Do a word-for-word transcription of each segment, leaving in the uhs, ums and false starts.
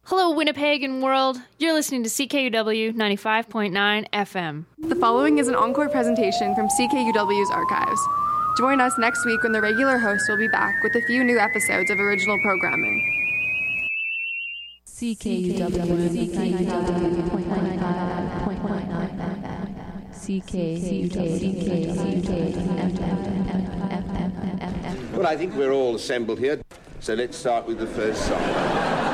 Hello, Winnipeg and world. You're listening to C K U W ninety-five point nine F M. The following is an encore presentation from C K U W's archives. Join us next week when the regular host will be back with a few new episodes of original programming. C K U W C K U W C K Well, I think we're all assembled here, so let's start with the first song.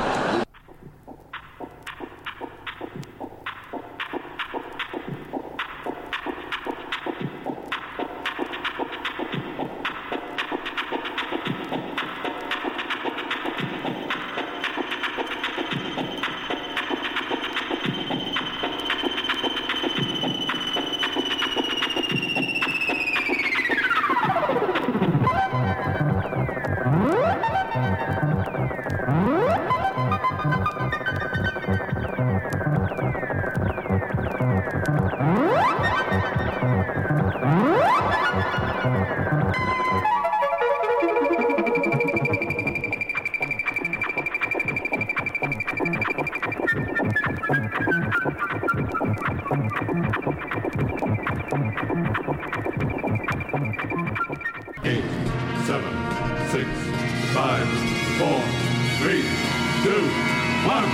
Eight, seven, six, five, four, three, two, one.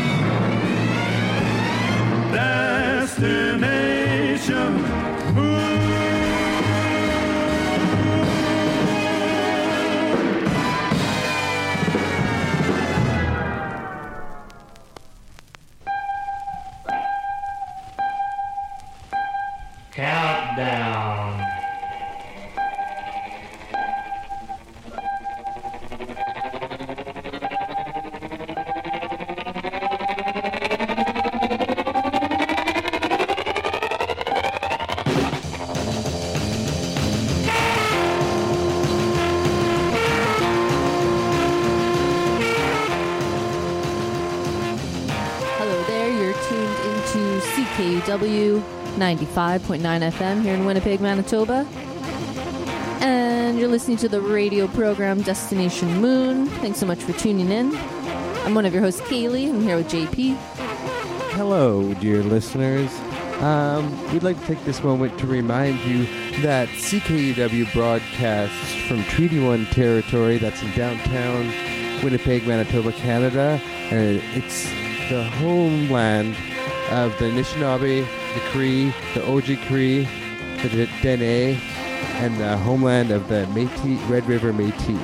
Destination Moon. Countdown. Hello there, you're tuned into C K U W ninety-five point nine F M here in Winnipeg, Manitoba. And you're listening to the radio program Destination Moon. Thanks so much for tuning in. I'm one of your hosts, Kaylee. I'm here with J P. Hello, dear listeners. Um, we'd like to take this moment to remind you that C K U W broadcasts from Treaty one territory that's in downtown Winnipeg, Manitoba, Canada. And it's the homeland of the Anishinaabe, the Cree, the Oji-Cree, the Dene, and the homeland of the Métis, Red River Métis.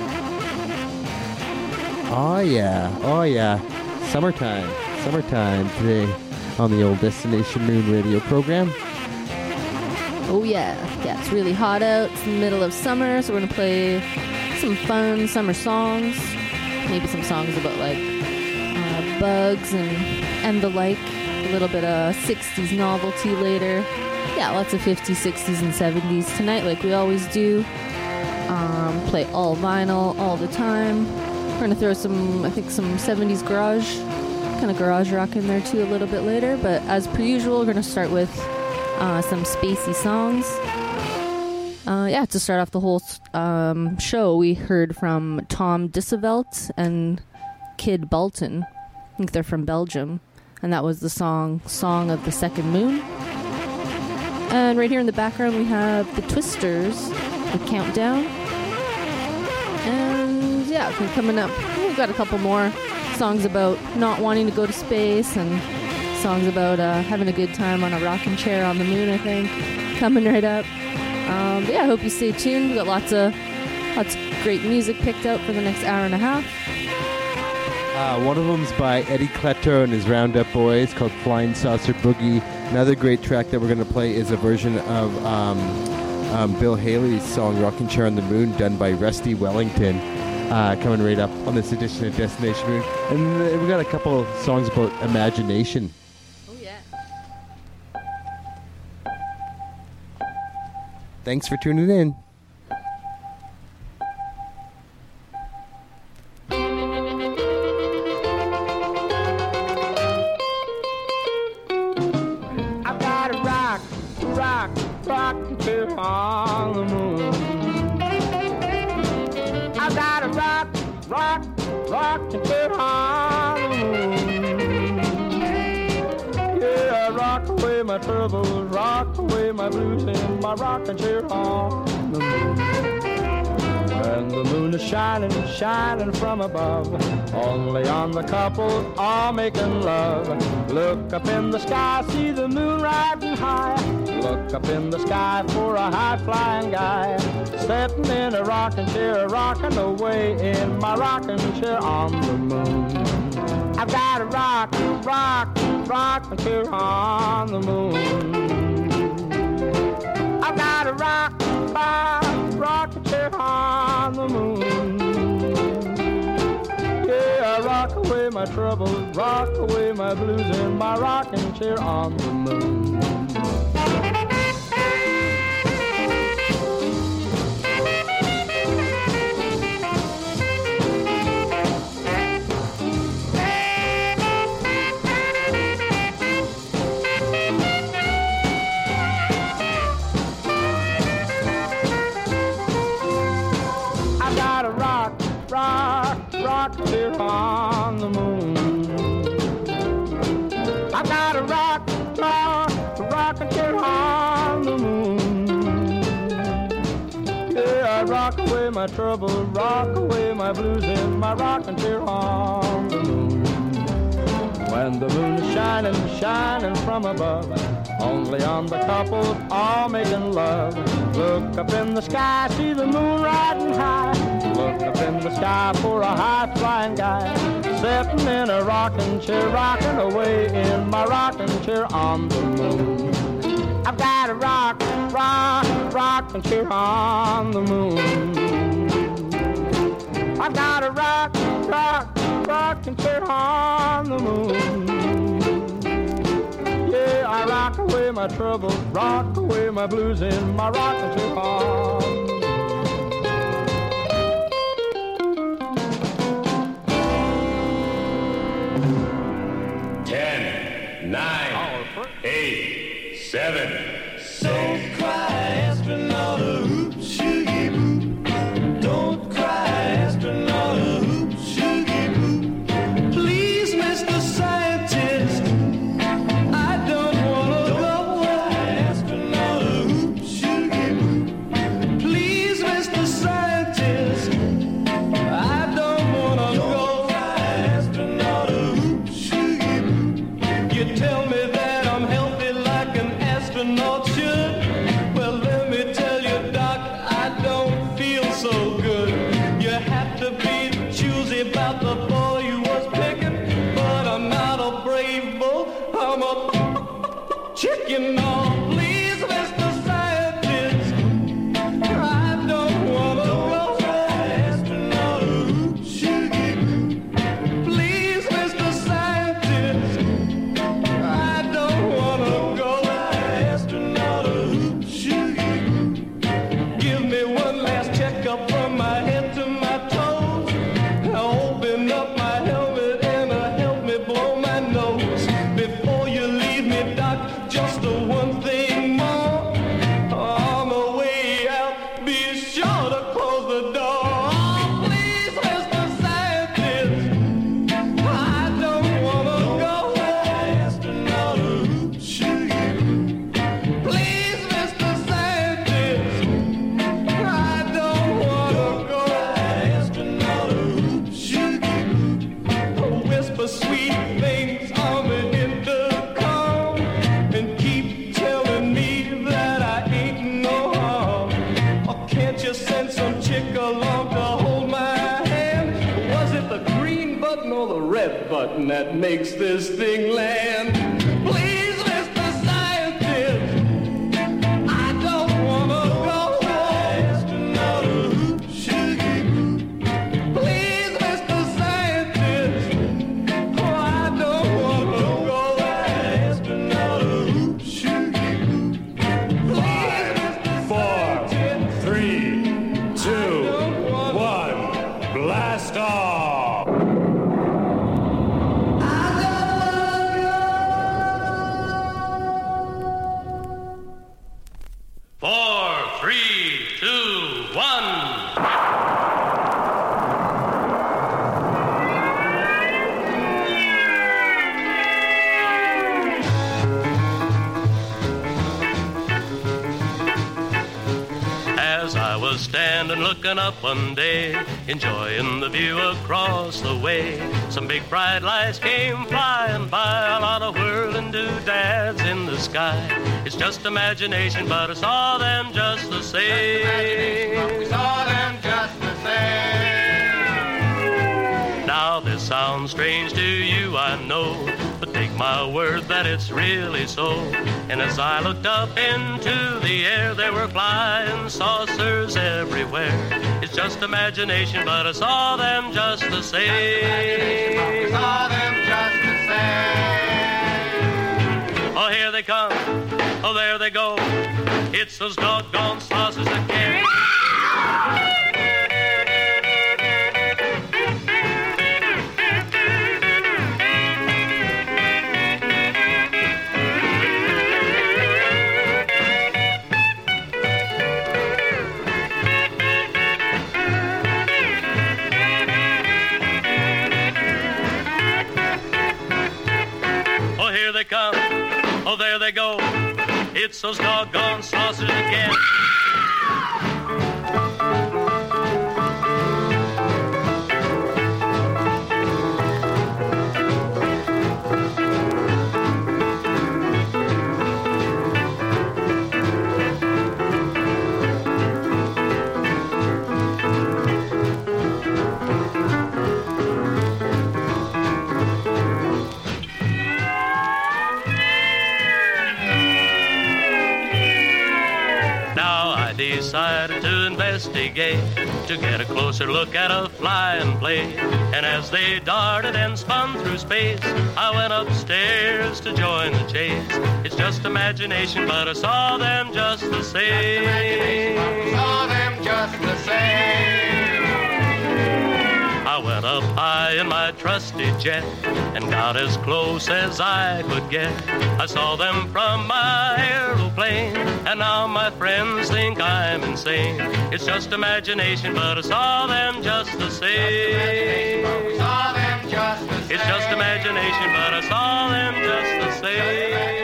Oh yeah, oh yeah, summertime, summertime today on the old Destination Moon radio program. Oh yeah, yeah, it's really hot out. It's the middle of summer, so we're gonna play some fun summer songs. Maybe some songs about like uh, bugs and and the like. A little bit of sixties novelty later. Yeah, lots of fifties, sixties, and seventies tonight, like we always do. Um, play all vinyl all the time. We're gonna throw some, I think, some seventies garage, kind of garage rock in there too a little bit later. But as per usual, we're gonna start with uh, some spacey songs. Uh, yeah, to start off the whole um, show, we heard from Tom Dissevelt and Kid Bolton. I think they're from Belgium. And that was the song Song of the Second Moon. And right here in the background we have the Twisters with Countdown. And yeah, coming up, we've got a couple more songs about not wanting to go to space and songs about uh, having a good time on a rocking chair on the moon, I think, coming right up. Um, but yeah, I hope you stay tuned. We've got lots of, lots of great music picked out for the next hour and a half. Uh, one of them's by Eddie Cletto and his Roundup Boys called Flying Saucer Boogie. Another great track that we're going to play is a version of um, um, Bill Haley's song Rockin' Chair on the Moon, done by Rusty Wellington, uh, coming right up on this edition of Destination Moon. And uh, we've got a couple of songs about imagination. Oh, yeah. Thanks for tuning in. On the moon, I gotta rock, rock, rock to get on the moon. my troubles, rock away my blues in my rocking chair on the moon. And the moon is shining, shining from above, only on the couple all making love. Look up in the sky, see the moon riding high. Look up in the sky for a high-flying guy, sitting in a rocking chair, rocking away in my rocking chair on the moon. I've got a rock, rock, rocking chair on the moon. I've got a rock, rock, rocking chair on the moon. Yeah, I rock away my troubles, rock away my blues in my rocking chair on the moon. Here on the moon, I got a rock, rock, rockin' chair on the moon. Yeah, I rock away my troubles, rock away my blues in my rockin' chair on the moon. When the moon is shining, shining from above, only on the couple all making love. Look up in the sky, see the moon riding high. Look up in the sky for a high-flying guy, sitting in a rocking chair, rocking away in my rocking chair on the moon. I've got a rock, rock, rocking chair on the moon. I've got a rock, rock, rocking chair on the moon. Yeah, I rock away my troubles, rock away my blues in my rocking chair on the moon. Nine, eight, seven, six. Don't cry, astronaut, a hoop, shoogie boop. Don't cry, astronaut, a hoop, shoogie boop. Please, Mister Scientist, I don't wanna go. Don't cry, astronaut, a hoop, shoogie boop. Please, Mister Scientist, I don't wanna go. Don't cry, astronaut, a hoop, shoogie boop. You tell me that I'm healthy like an astronaut should. Well, let me tell you, Doc, I don't feel so good. You have to be choosy about the boy you was picking, but I'm not a brave bull, I'm a chicken. Oh, please, Mister Scientist, I don't wanna go. Astronaut, a hoop, shoogie boop. Please, Mister Scientist, I don't wanna go. Astronaut, a hoop, shoogie boop. Give me one last checkup from my head to my toes. Open up my helmet and uh, help me blow my nose. Before you leave me, Doc, just the one thing more. On the way out, be sure to close the door. Oh, please, Mister Scientist, I don't wanna go. Astronaut, a hoop, shoogie boop. Please, Mister Scientist, I don't wanna go. Astronaut, a hoop, shoogie boop. Whisper sweet things on the intercom and keep telling me that I ain't no harm. Or can't you send some chick along to hold my hand? Was it the green button or the red button that makes this thing land? Please, Mister Scientist, I don't wanna go. Astronaut, a hoop, shoogie boop. Please, Mister Scientist, oh, I don't wanna go. Astronaut, a hoop, shoogie boop. Please, Mister Four, Scientist, three, two, I don't wanna one. Blast off! I don't wanna go. was standing looking up one day, enjoying the view across the way. Some big bright lights came flying by, a lot of whirling doodads in the sky. It's just imagination, but I saw them just the same. But we saw them just the same. Now this sounds strange to you, I know, but take my word that it's really so. And as I looked up into the air, there were flying saucers everywhere. It's just imagination, but I saw them just the same. I saw them just the same. Oh, here they come. Oh, there they go. It's those doggone saucers again. Come. Oh, there they go. It's those doggone saucers again. Decided to investigate, to get a closer look at a flying plane. And as they darted and spun through space, I went upstairs to join the chase. It's just imagination, but I saw them just the same. I saw them just the same. I went up high in my trusty jet and got as close as I could get. I saw them from my aeroplane, and now my friends think I'm insane. It's just imagination, but I saw them just the same. I saw them just the same. It's just imagination, but I saw them just the same.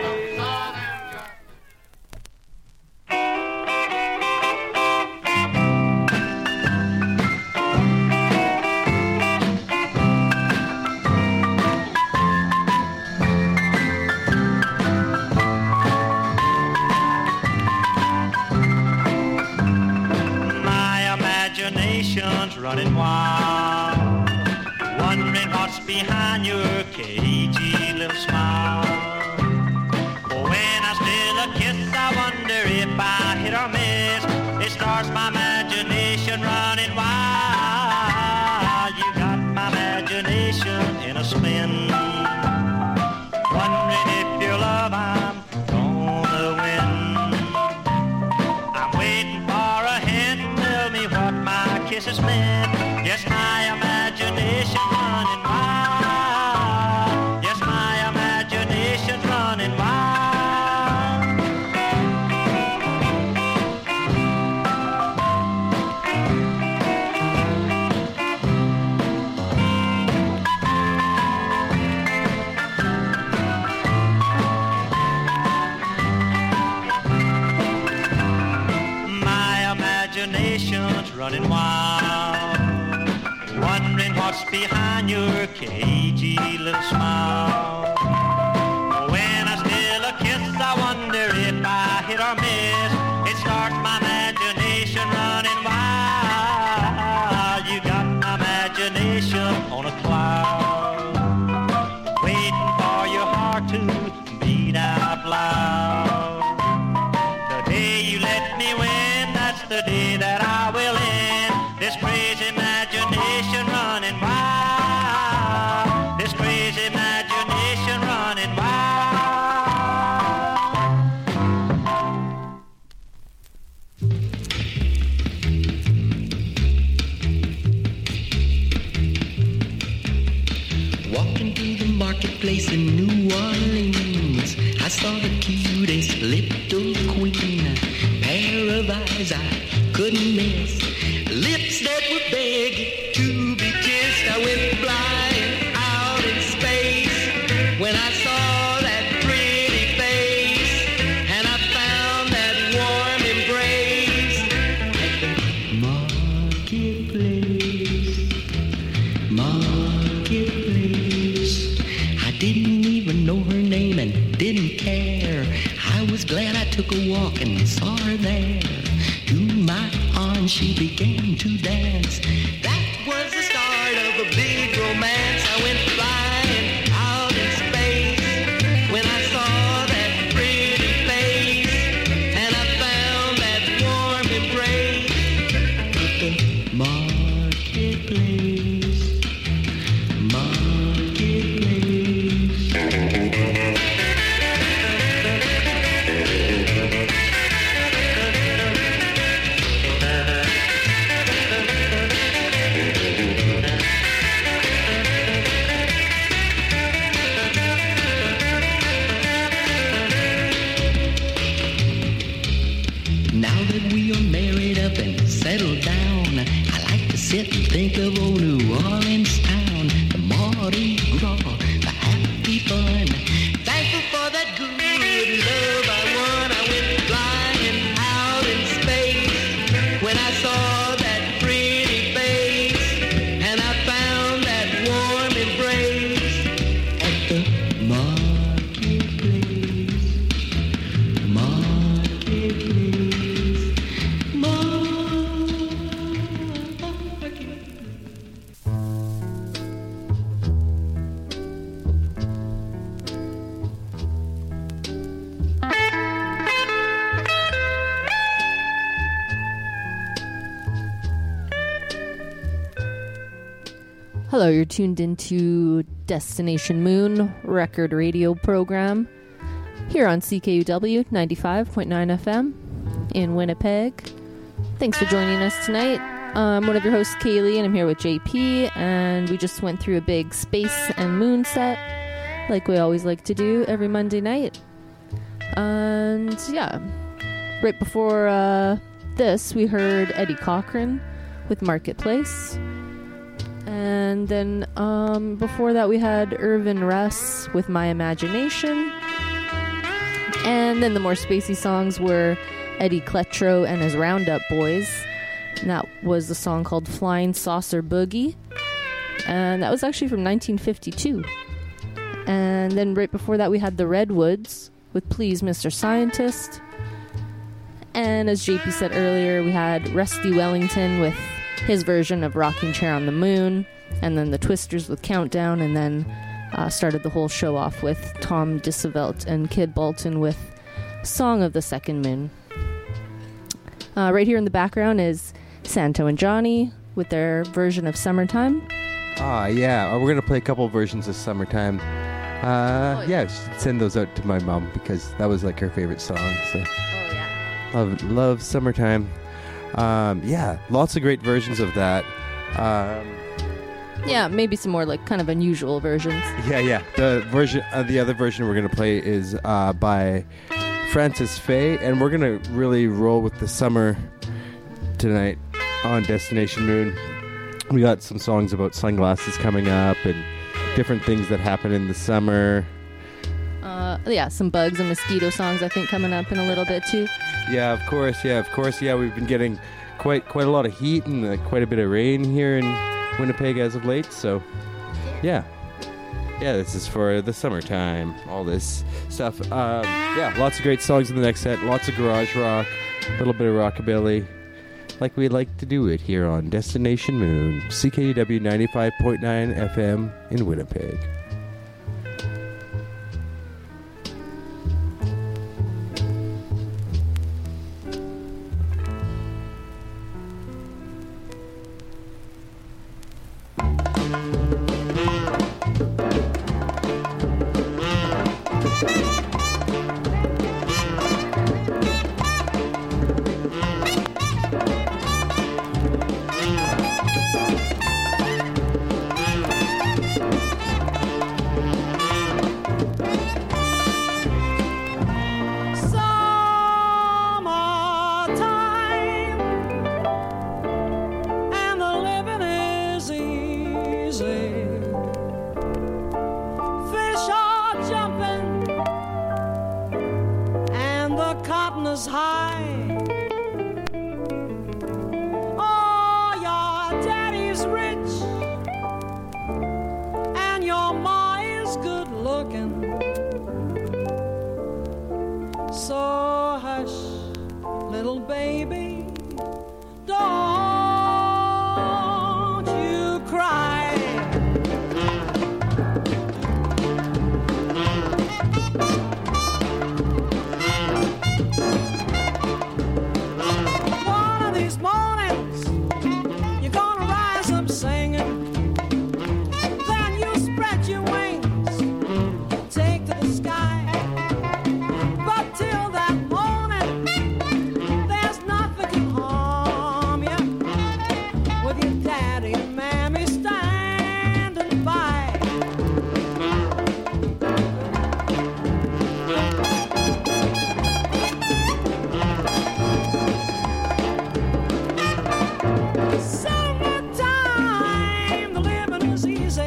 Running wild, wondering what's behind your cagey little smile. Oh, when I steal a kiss, I wonder if I hit or miss. It starts my imagination running wild. You got my imagination in a spin, wondering if your love I'm gonna win. I'm waiting for a hint, tell me what my kisses meant. Yes, my imagination running wild. Yes, my imagination running wild. My imagination's running wild, wondering what's behind your cagey little smile. When I steal a kiss, I wonder if I hit or miss. It starts my imagination running wild. You got my imagination on a cloud, waiting for your heart to beat out loud. The day you let me win, that's the day that I will end this crazy imagination running wild. This crazy imagination running wild. Walking through the marketplace in New Orleans, I saw the cutest little queen. Pair of eyes I couldn't miss, lips that were begging to be kissed. I went flying out in space when I saw that pretty face, and I found that warm embrace at the marketplace. I didn't even know her name and didn't care. I was glad I took a walk and saw her there. To my arms she began to dance. That was the start of a big romance. I went flying out in space when I saw that pretty face, and I found that warm embrace at the marketplace. Settle down. I like to sit and think of old New Orleans town, the Mardi Gras, the happy fun. Thankful for that good love I won. I went flying out in space when I saw that pretty face, and I found that warm embrace at the marketplace. Marketplace. Hello, you're tuned into Destination Moon record radio program here on C K U W ninety-five point nine F M in Winnipeg. Thanks for joining us tonight. I'm one of your hosts, Kaylee, and I'm here with J P, and we just went through a big space and moon set like we always like to do every Monday night. And yeah, right before uh, this, we heard Eddie Cochran with Marketplace. And then um, before that, we had Irvin Russ with My Imagination. And then the more spacey songs were Eddie Kletro and his Roundup Boys. And that was the song called Flying Saucer Boogie. And that was actually from nineteen fifty-two. And then right before that, we had the Redwoods with Please Mister Scientist. And as J P said earlier, we had Rusty Wellington with his version of Rocking Chair on the Moon, and then the Twisters with Countdown, and then uh, started the whole show off with Tom Dissevelt and Kid Bolton with Song of the Second Moon. Uh, right here in the background is Santo and Johnny with their version of Summertime. Ah, yeah. We're going to play a couple versions of Summertime. Uh, oh, yeah, send those out to my mom because that was like her favorite song. So. Oh, yeah. Love, love Summertime. Um, yeah, lots of great versions of that. Um, yeah, maybe some more like kind of unusual versions. Yeah, yeah. The version, uh, the other version we're gonna play is uh, by Francis Faye, and we're gonna really roll with the summer tonight on Destination Moon. We got some songs about sunglasses coming up and different things that happen in the summer. Uh, yeah, some bugs and mosquito songs I think coming up in a little bit too. Yeah, of course. Yeah, of course. Yeah, we've been getting quite quite a lot of heat and uh, quite a bit of rain here in Winnipeg as of late. So, yeah. Yeah, this is for the summertime, all this stuff. Um, yeah, lots of great songs in the next set. Lots of garage rock, a little bit of rockabilly, like we like to do it here on Destination Moon, C K U W ninety-five point nine F M in Winnipeg. is good looking. So hush, little baby, don't you cry. One of these mornings, you're gonna rise up singing. Then you spread your wings, take to the sky. But till that morning, there's nothing can harm you, with your daddy and mammy standing by. Summertime, the living is easy.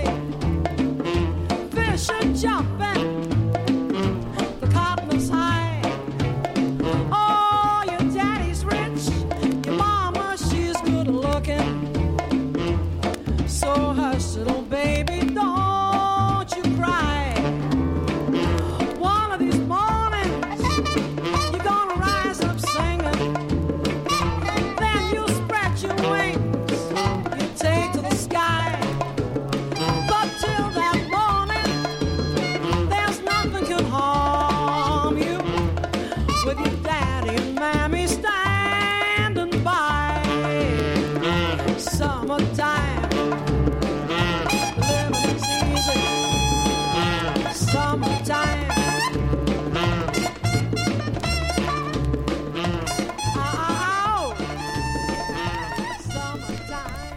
Fish are jumping, the cotton is high. Oh, your daddy's rich, your mama, she's good looking. So hush, little baby, don't you cry. One of these mornings, you're gonna rise up singing. Then you spread your wings, you take to the sky. But till that morning, there's nothing can harm you, with your daddy and mammy standing by. Summertime, living is easy. Summertime. Ow. Summertime.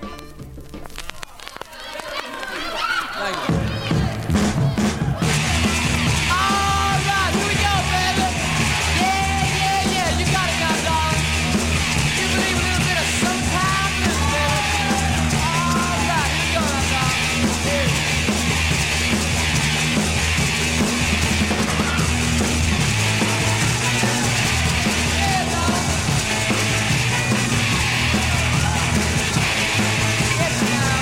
All right, here we go, baby. Yeah, yeah, yeah, you got it now, darling. You believe a little bit of summertime blues, baby. All right, here we go now, darling. Yeah. Yeah, darling. Yes, now.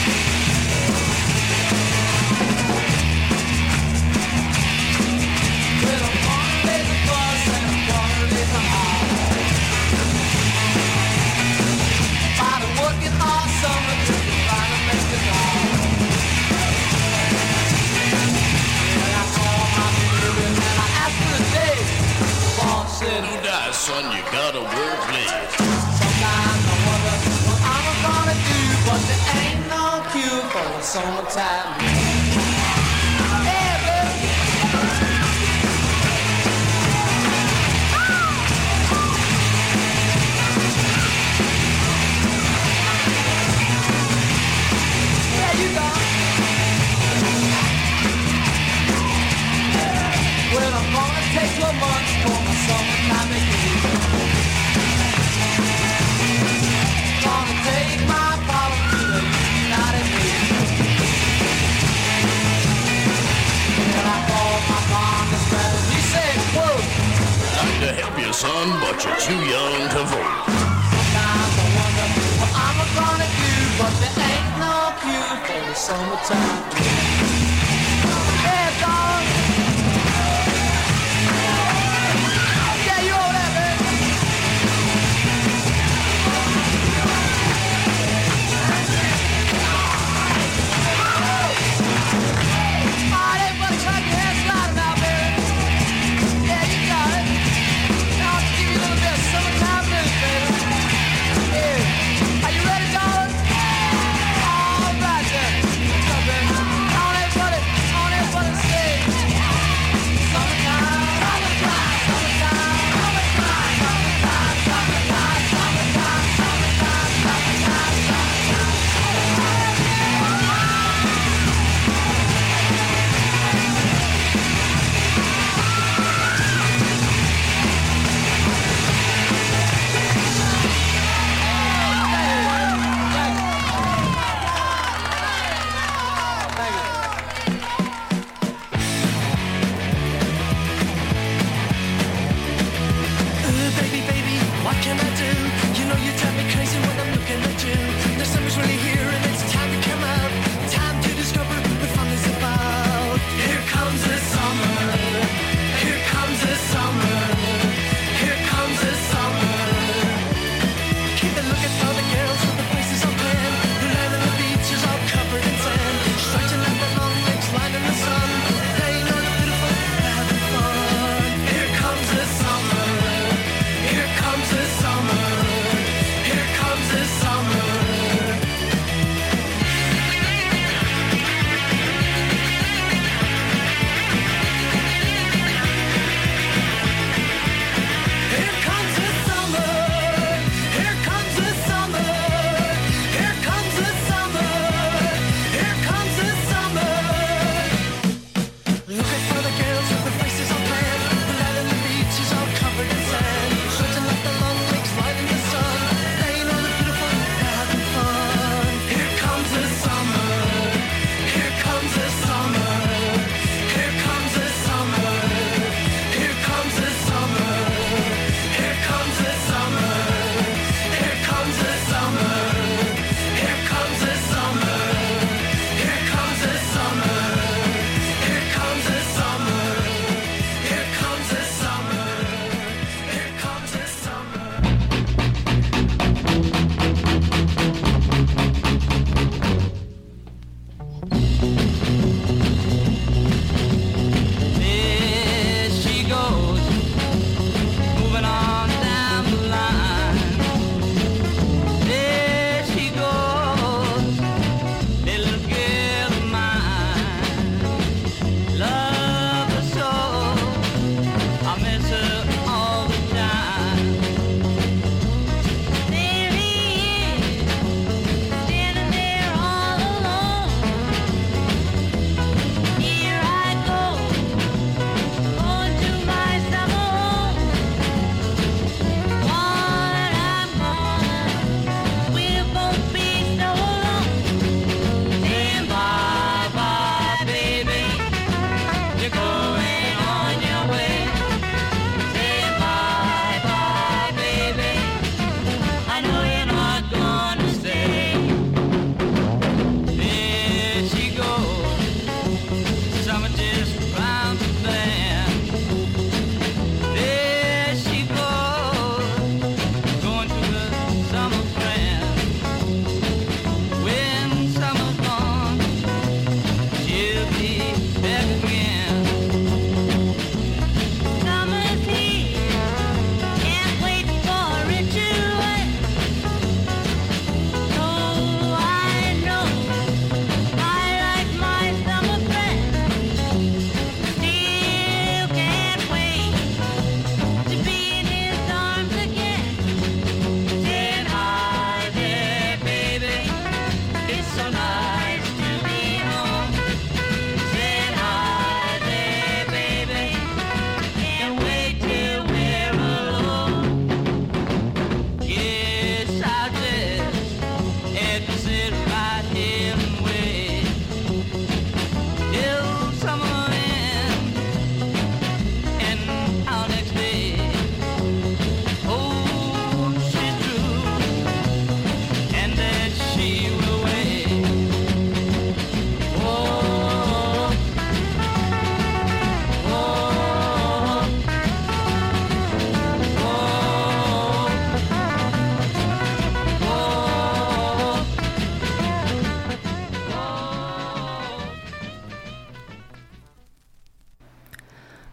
Well, I'm gonna raise a fuss and I'm gonna raise a howl. I've been working all summer to try to make it all. And I called my baby and I asked her a date. Boss said, No doubt, son, you gotta work late. sometimes I wonder what I'm gonna do, but there ain't no cure for the summertime. Yeah, baby. Yeah, you got it. Well, I'm gonna take two months for my summertime vacation. Gonna take my bottle to the United Nations. And I called my congressman and he said, quote, I'd like to help you, son, but you're too young to vote. sometimes I wonder what I'm gonna do, but there ain't no cure for the summertime. Yeah, darling. Yeah, you over there, baby. All right, everybody try to get your hands sliding now, baby. Yeah, you got it. Now I'll give you a little bit of summertime blues, baby. Yeah. Are you ready, darling? All right, then. What's up, baby? Come on, everybody.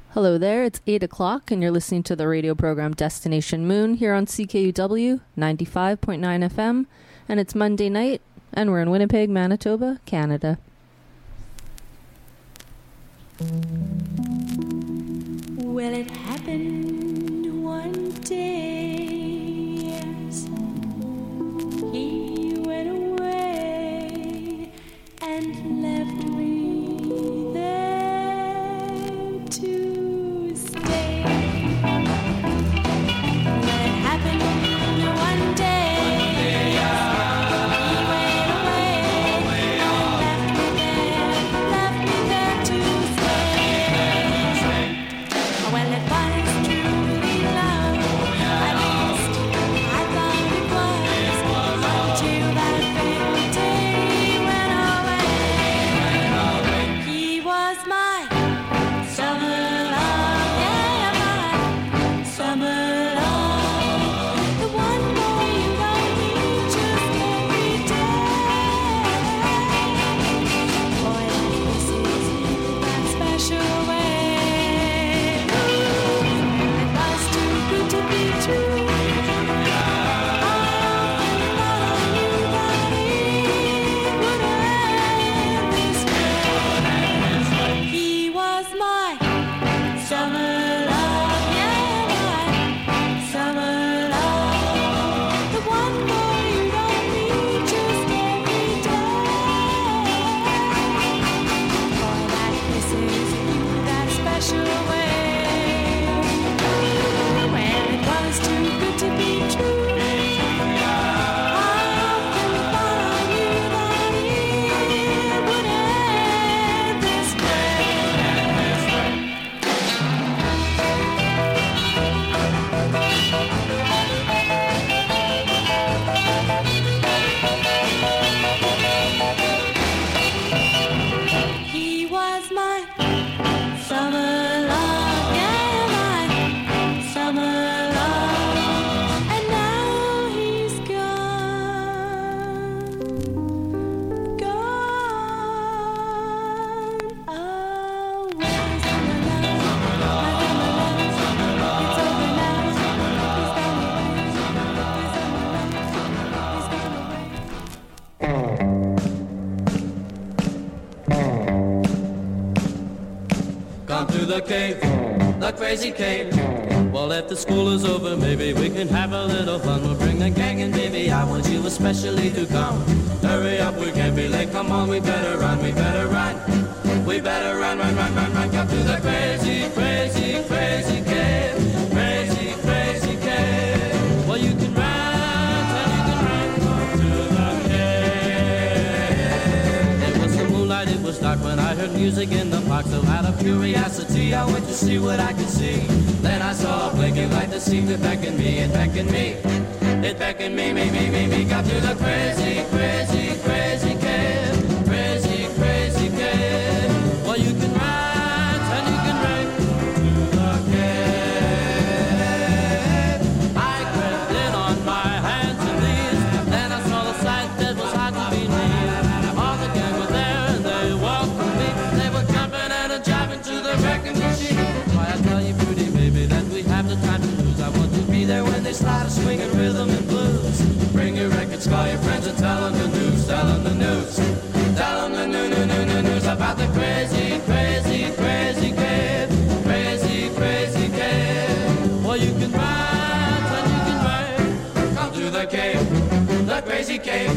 Hello there, it's eight o'clock and you're listening to the radio program Destination Moon here on C K U W ninety-five point nine F M, and it's Monday night and we're in Winnipeg, Manitoba, Canada. Well, it happened one day, yes. He went away and left me there to stay. Well, it happened one day, he went away and left me there, left me there to stay. Well, it was truly love, at least I thought it was, until that fatal day went away. He was my summer love, yeah, my summer love, the one boy you don't need just every day. Boy, this is that special way. It was too good to be true. I often thought I knew that it would end this way. He was my summer love, yeah, my summer love, the one boy you don't need just every day. Boy, that misses you that special way. Well, it was too good to be true. I often thought I knew that it would end this way. He was my summer love, yeah, my summer love, and now he's gone, gone away. Summer love, my summer love, it's over now. He's gone away. He's gone away. Come to the cave, the crazy cave. Well, if the school is over, maybe we can have a little fun. We'll bring the gang and baby, I want you especially to come. Hurry up, we can't be late. Come on, we better run, we better run. We better run, run, run, run, run. Come to the crazy, crazy, crazy cave. Crazy, crazy cave. Well, you can run, and you can run to the cave. It was the moonlight, it was dark when I heard music in the park. So out of curiosity, I went to see what I could see. Then I saw a blinking light that seemed to beckon me, it beckoned me. It beckoned me, me, me, me, me. Got to the crazy, crazy, crazy cave. Crazy, crazy cave. Well, you can run, and you can run to the cave. I crept in on my hands and knees. Then I saw the sight that was hard to be near. All the gang were there and they welcomed me. They were jumping and a jiving to the wrecking machine. That's why I tell you, pretty baby, that we have no time to lose. I want to be there when they start a swinging rhythm and blues. Bring your records, call your friends and tell them the news. Tell them the news. Tell them the new, new, new, new news about the crazy, crazy, crazy cave. Crazy, crazy cave. Well, you can run, and you can run. Come to the cave, the crazy cave.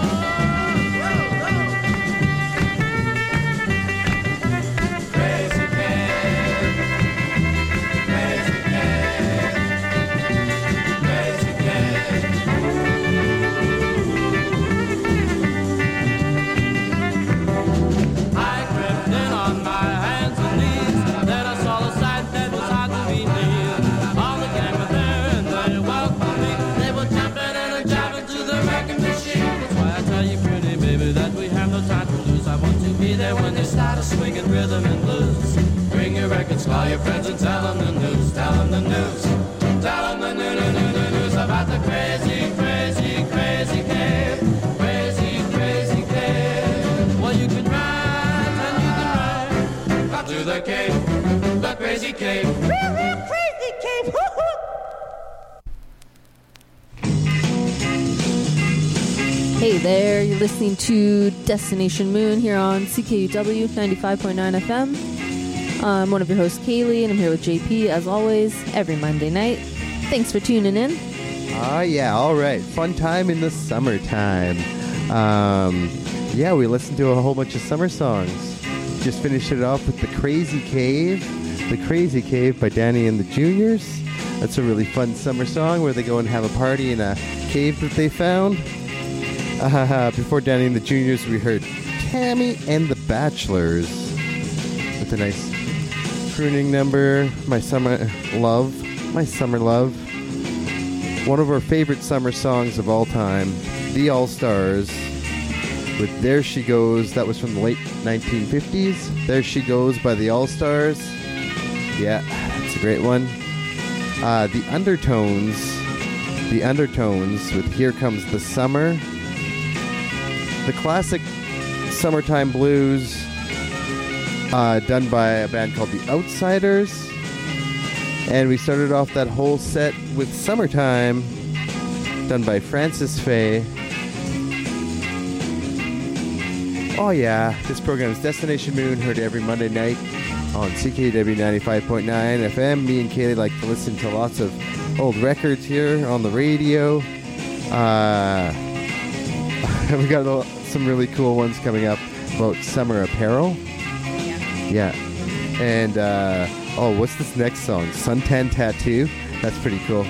Crazy cave. Crazy cave. Crazy cave. I crept in on my hands and knees. Then I saw the sight that was hard to be near. All the gang were there and they welcomed me. They were jumping and a jiving to the wrecking machine. That's why I tell you, pretty baby, that we have no time to lose. I want to be there when they start a swinging rhythm and blues. Bring your records, call your friends and tell them the news. Tell them the news. Tell them the new, new, new, new news about the crazy, crazy, crazy cave. Crazy, crazy cave. Well, you can run and you can run. Come to the cave, the crazy crazy cave. Crazy cave. Hey there, you're listening to Destination Moon here on C K U W ninety-five point nine F M. I'm one of your hosts, Kaylee, and I'm here with J P, as always, every Monday night. Thanks for tuning in. Ah, yeah, all right. Fun time in the summertime. Um, yeah, we listened to a whole bunch of summer songs. Just finished it off with The Crazy Cave. The Crazy Cave by Danny and the Juniors. That's a really fun summer song where they go and have a party in a cave that they found. Uh, before Danny and the Juniors, we heard Tammy and the Bachelors with a nice crooning number, My Summer Love. My Summer Love. One of our favorite summer songs of all time, The All-Stars, with There She Goes. That was from the late nineteen fifties. There She Goes by The All-Stars. Yeah, it's a great one. Uh, the Undertones. The Undertones with Here Comes the Summer. The classic Summertime Blues, uh, done by a band called The Outsiders. And we started off that whole set with Summertime, done by Francis Faye. Oh yeah, this program is Destination Moon, heard every Monday night on C K W ninety-five point nine F M. Me and Kaylee like to listen to lots of old records here on the radio. Uh... We got a, some really cool ones coming up about summer apparel. Yeah. And, uh, oh, what's this next song? Suntan Tattoo? That's pretty cool.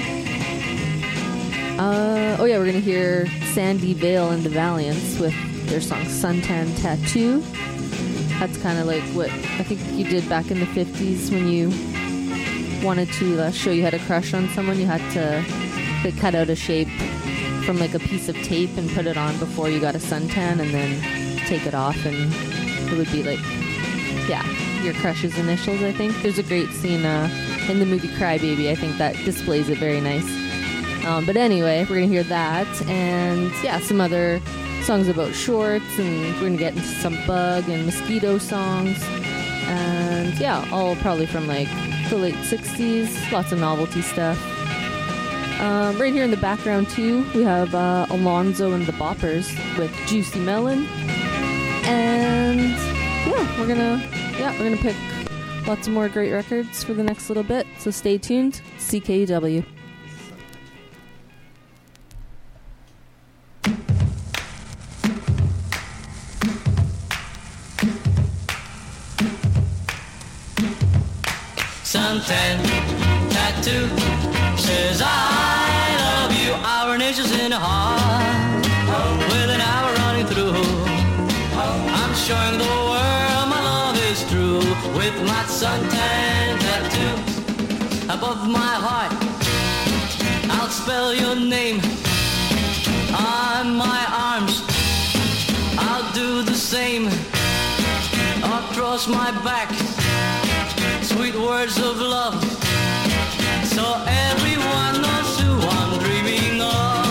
Uh, oh, yeah, we're going to hear Sandy Vale and the Valiants with their song Suntan Tattoo. That's kind of like what I think you did back in the fifties when you wanted to uh, show you had a crush on someone. You had to, to cut out a shape from like a piece of tape and put it on before you got a suntan, and then take it off, and it would be like, yeah, your crush's initials, I think. There's a great scene uh, in the movie Cry Baby, I think, that displays it very nice. Um, but anyway, we're going to hear that, and yeah, some other songs about shorts, and we're going to get into some bug and mosquito songs, and yeah, all probably from like the late sixties, lots of novelty stuff. Um, right here in the background, too, we have uh, Alonzo and the Boppers with Juicy Melon. And, yeah, we're gonna, yeah, we're gonna pick lots of more great records for the next little bit. So stay tuned. C K U W. Suntan tattoo says I love you. Our nation's in a heart with an hour running through. I'm showing the world my love is true with my suntan tattoo above my heart. I'll spell your name on my arms. I'll do the same across my back. Sweet words of love, so everyone knows who I'm dreaming of.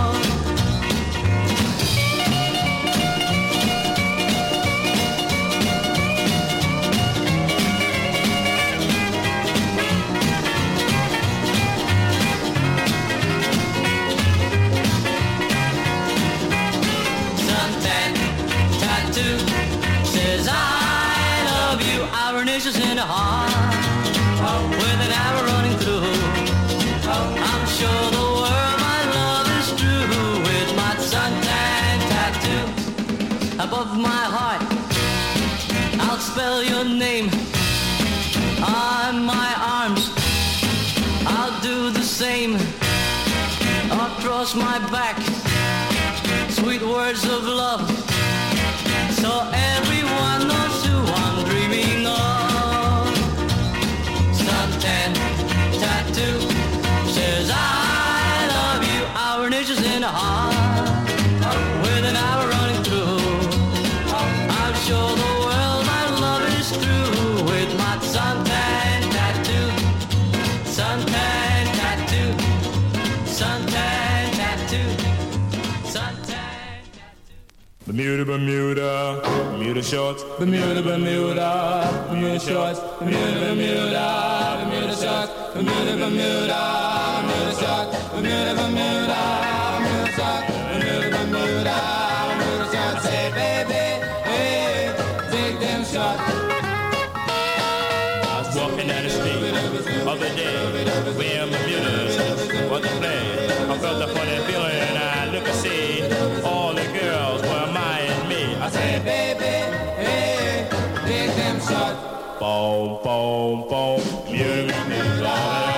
Suntan tattoo says I love you. Our nation's in a heart with an hour running through. I'm sure the world my love is true with my suntan tattoo above my heart. I'll spell your name on my arms. I'll do the same across my back. Sweet words of love, so everyone knows who I'm dreaming of. Suntan tattoo says I love you. Our nation's in a heart with an hour running through. I'm sure the world my love is true with my suntan tattoo. Suntan tattoo. Suntan tattoo. Suntan. The Bermuda, Bermuda, Bermuda shorts, Bermuda, Bermuda, Bermuda shorts, Bermuda, Bermuda, Bermuda shorts, Bermuda, Bermuda, Bermuda shorts, Bermuda, Bermuda, Bermuda shorts, Bermuda, Bermuda, Bermuda shorts. Say, baby, hey, take them shots. I was walking down the street other day, wearing Bermudas, what to play. I felt a funny feeling, and I looked to see all the girls were admiring me. I said, baby, hey, take them shots. Boom, boom, boom. Bermuda, Bermuda,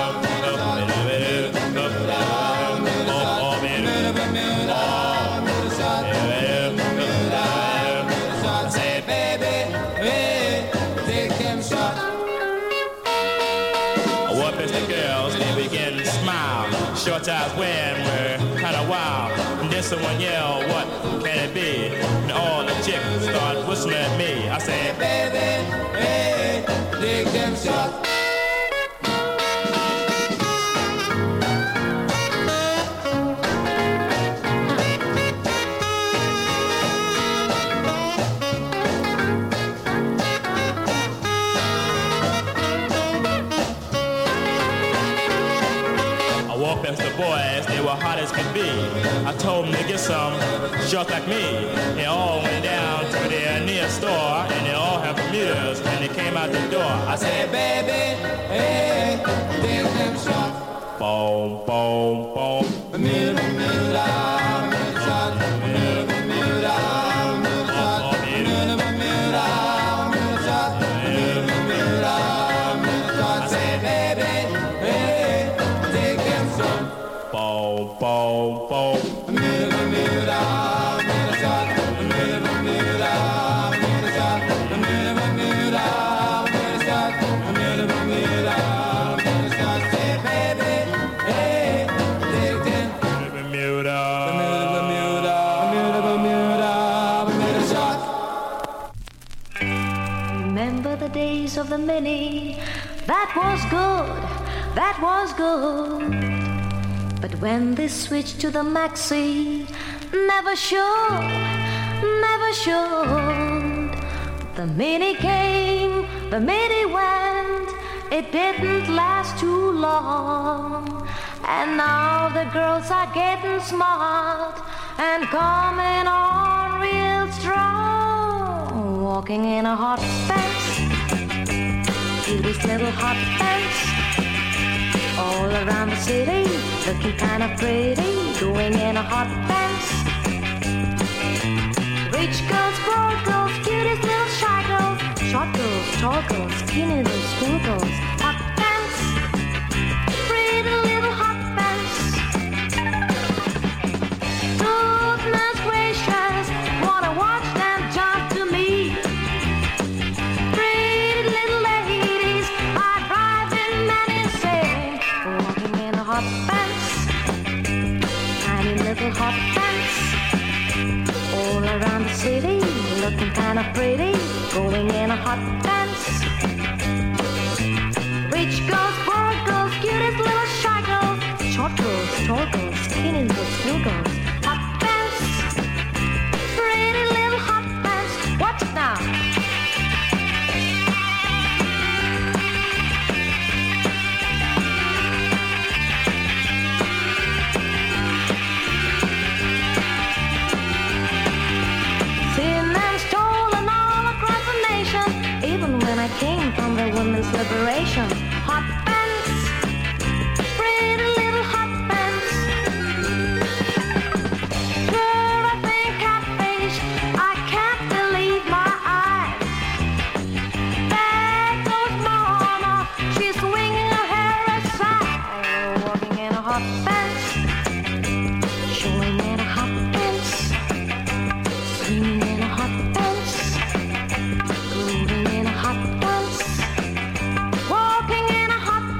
short eyes wearing were kinda wild. And this one yelled, what can it be? And all the chicks start whistling at me. I said, baby, hey, dig them shots. Boys, they were hot as could be. I told them to get some just like me. They all went down to their near store, and they all have Bermudas, and they came out the door. I said, baby, hey, dig them shots. Boom, boom, boom. Bermuda, Bermuda, Bermuda shots. Bermuda, Bermuda, Bermuda shots. Bermuda, Bermuda, Bermuda shots. Bermuda, Bermuda, Bermuda shots. I said, baby, hey, dig them shots. Boom, boom, boom. Bermuda, Bermuda, Bermuda shot. Bermuda, Bermuda, Bermuda shot. Bermuda, Bermuda, Bermuda shot. Bermuda, Bermuda, Bermuda shot. Say, baby, hey, dig them. Bermuda, Bermuda, Bermuda, Bermuda, Bermuda, Bermuda shot. Remember the days of the mini? That was good. That was good. But when they switched to the maxi, never showed, never showed. The mini came, the mini went, it didn't last too long. And now the girls are getting smart and coming on real strong. Walking in a hot pants, cutest little hot pants. All around the city, looking kind of pretty, going in a hot pants. Rich girls, poor girls, cutest little shy girls, short girls, tall girls, skinny little skinny girls, hot pants, pretty little hot pants. Goodness gracious, wanna watch them jump to me. Pretty little ladies are driving men insane. Walking in a hot pants, tiny little hot pants. All around the city, looking kind of pretty, going in a hot pants. Rich girls, poor girls, cutest little shy girls, short girls, tall girls, skinny little skinny girls, hot pants, pretty little hot pants. Watch it now. I came from the women's liberation. Hot pants, pretty little hot pants. Girl, I've been catfished, I can't believe my eyes. There goes mama, she's swinging her hair aside. Walking in a hot pants, showing in a hot pants, swinging in a hot pants, grooving in a hot pants. Walking in a hot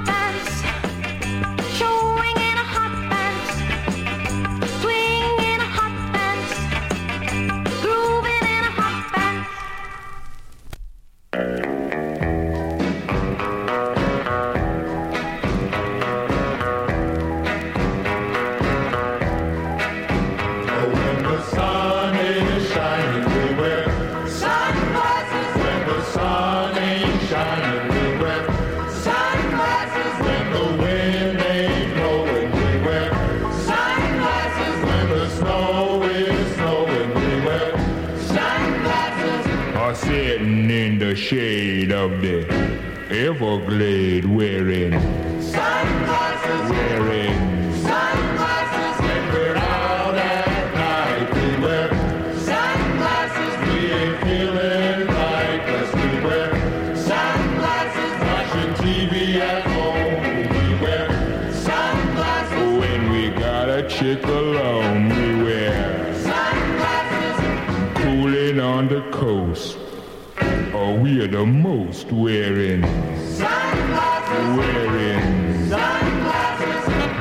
shade of the Everglade wearing Sunglasses. Wearing Sunglasses. When we're out at night, we wear Sunglasses. We ain't feeling right 'cause we wear Sunglasses. Watching T V at home, we wear Sunglasses. When we got a chick alone, we wear Sunglasses. Cooling on the coast. Oh, we are the most wearing Sunglasses. Wearing Sunglasses.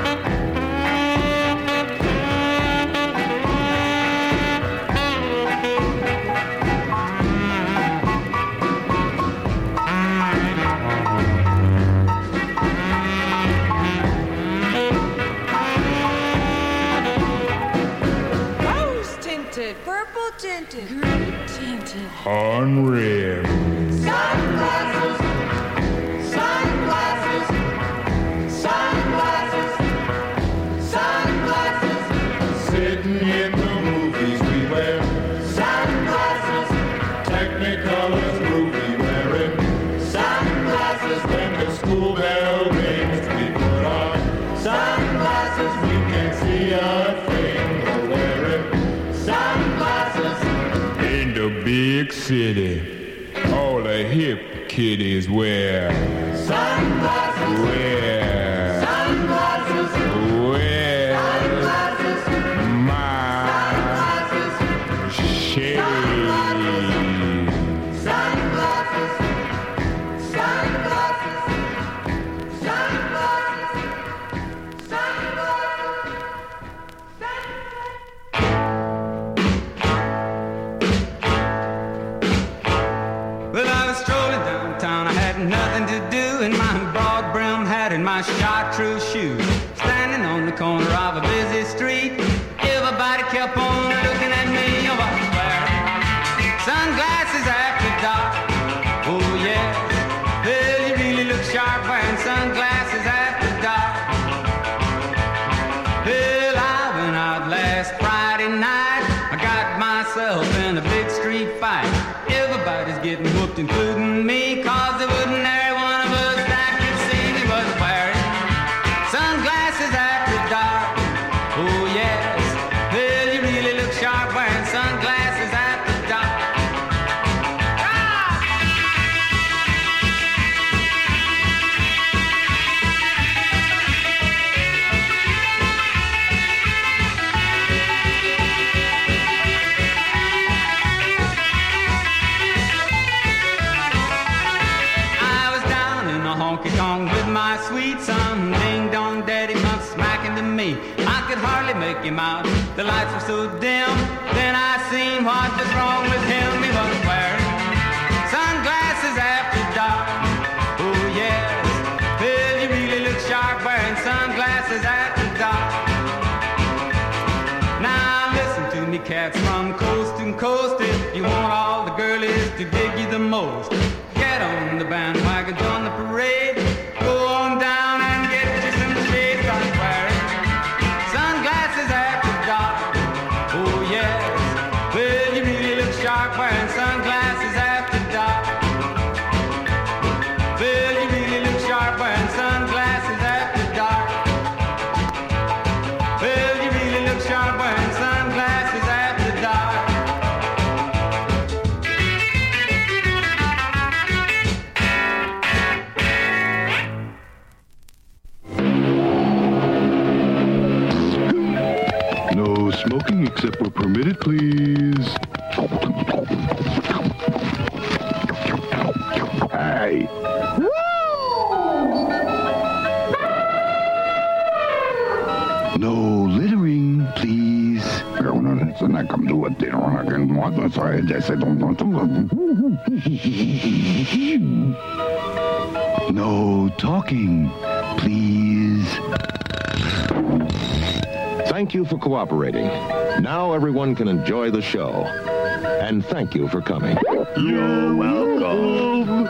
Rose tinted, purple tinted, green tinted. on rim. Sunglasses. Sunglasses. Sunglasses. Sunglasses. Sitting in the movies, we wear Sunglasses. Technicolor's movie wearing Sunglasses. When the school bell rings, we put on Sunglasses. We can see a thing. We're wearing Sunglasses. in the big city. All the hip kiddies wear Sunglasses. wear Sunglasses. wear Sunglasses. my shade. Sunglasses. Sunglasses. Sunglasses. Well, I was strolling downtown, I had nothing to do in my broad brim hat and my chartreuse shoes. Standing on the corner of a busy street, everybody kept on looking at me. I was wearing sunglasses after dark. Oh yes, well you really look sharp wearing sunglasses after dark. Well, I went out last Friday night, I got myself in a big street fight. Everybody's getting whooped, including me, cause there wasn't every one of us that could see me was wearing sunglasses after dark. Oh yes, well you really look sharp wearing sunglasses after dark. I was down in a honky tonk with my sweet son. Ding dong, daddy come smacking to me. I could hardly make him out. The lights were so dim. Then I seen what was wrong with him. He was wearing sunglasses after dark. Oh yes, well you really look sharp wearing sunglasses after dark. Now listen to me, cats from coast to coast. If you want all the girlies to dig you the most, get on the bandwagon, join the parade. Go on down and get you some shades. I'm wearing sunglasses after dark. Oh yes, well you really look sharp wearing sunglasses after dark. Well you really look sharp wearing sunglasses after dark. Well you really look sharp wearing sunglasses after dark. No smoking except where permitted, please. Hey. No littering, please. No talking, please. Thank you for cooperating. Now everyone can enjoy the show. And thank you for coming. You're welcome.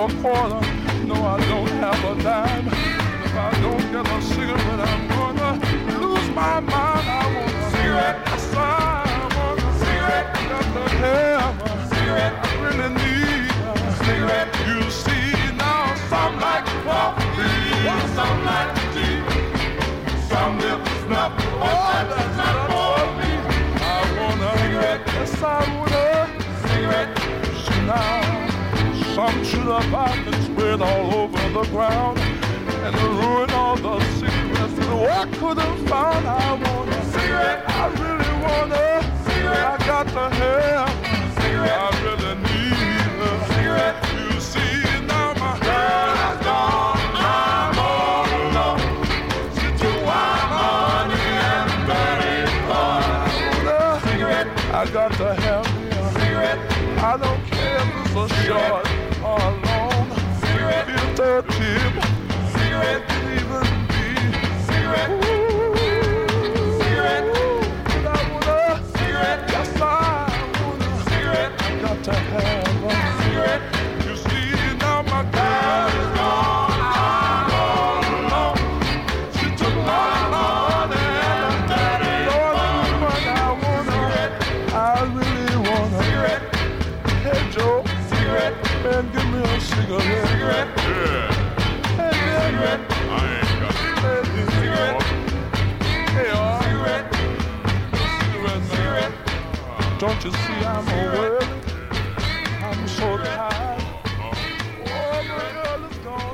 a quarter. No, I don't have a dime. If I don't get a cigarette, I'm gonna lose my mind. I want a cigarette. Yes, I want a cigarette. Got to have a cigarette. I really need a cigarette. You see now, some like coffee, some like tea, some live snuff. Oh, that's not for me. I want a cigarette. Yes, I want a cigarette. See now, some should have been spread all over the ground and to ruin all the cigarettes that I couldn't find. I want a cigarette. I really want a cigarette. I got to have a cigarette. I really need a cigarette. You see now my girl is gone. I'm all alone. She took my money and buried it all. I want a cigarette. I got to have me a cigarette. I don't care if it's a short or a long. Cigarette. It's a tip. Cigarette. Even be. Cigarette. Ooh. Cigarette. Ooh. I want a cigarette. Yes, I want a cigarette. I got to have a cigarette. You see now my girl is gone. I'm all alone. She took my money and daddy. Lord, but I want a cigarette. I really want a cigarette. Hey Joe, cigarette. Man, give me a cigarette. Cigarette. Yeah. Hey, cigarette. I ain't got a cigarette. Hey, uh, cigarette. Cigarette, cigarette. Don't you see I'm aware? I'm so tired. Oh, my girl is gone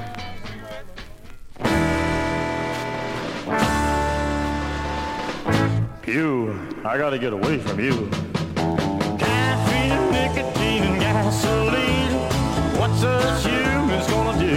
now. Pew, I gotta get away from you. Caffeine, nicotine, and gasoline. What's us humans gonna do?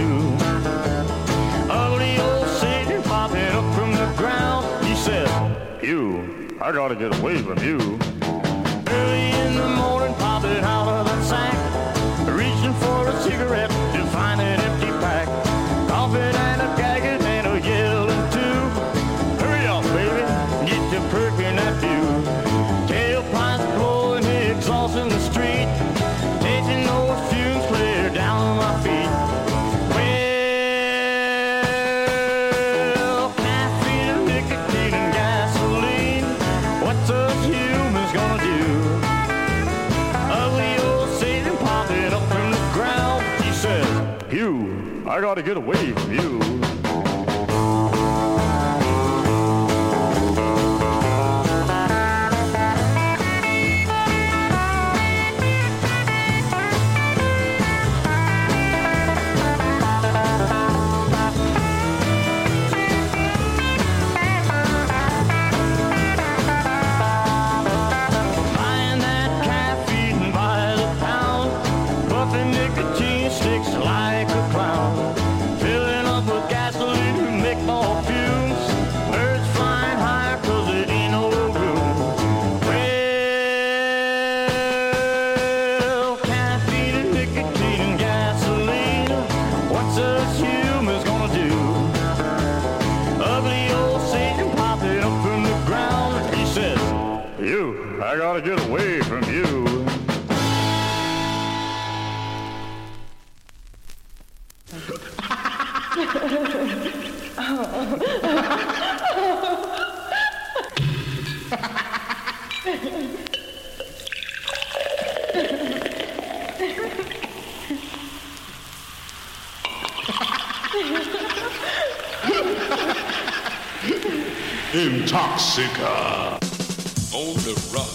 Ugly old Satan popping up from the ground. He said, Pew, I gotta get away from you. early in the morning, popping out of that sack, reaching for a cigarette to find an empty pack. Coughing and a gagging and a yelling too. Hurry up, baby, get to perking that view. Tailpipes blowing, the exhaust in the street. Tasting those fumes clear down on my feet. Well, caffeine, nicotine, and gasoline. What's us humans gonna do? Ugly old Satan popping up from the ground. He says, Pew, I gotta get away from you. buying that caffeine by the pound, puffing nicotine sticks like a clown, filling up with gasoline to make more fumes, birds flying higher cause it ain't no room. Well, caffeine and nicotine and gasoline, what's us humans gonna do? Ugly old Satan popping up from the ground. He says, You, I gotta get away from you. Intoxica. On the rock.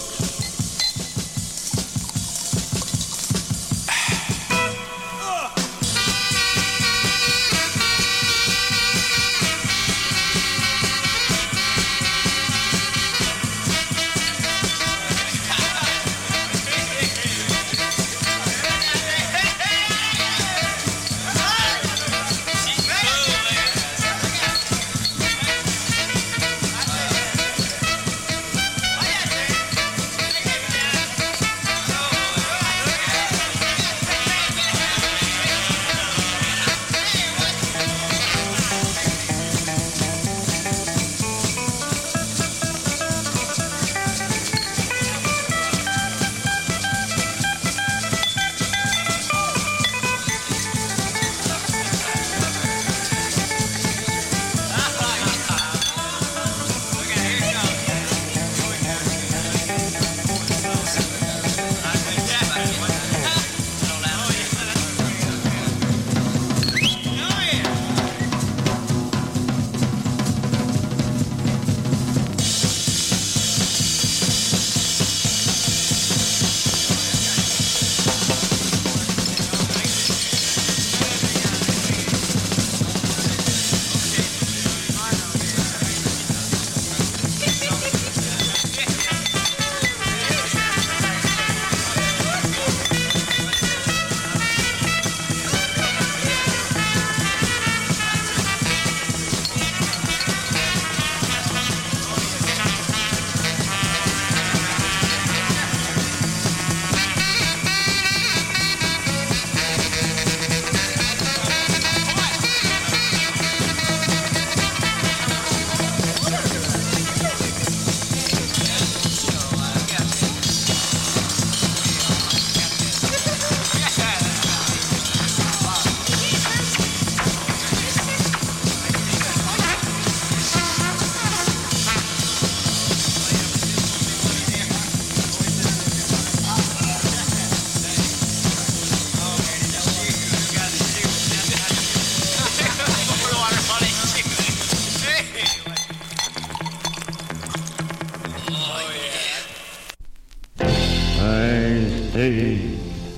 day.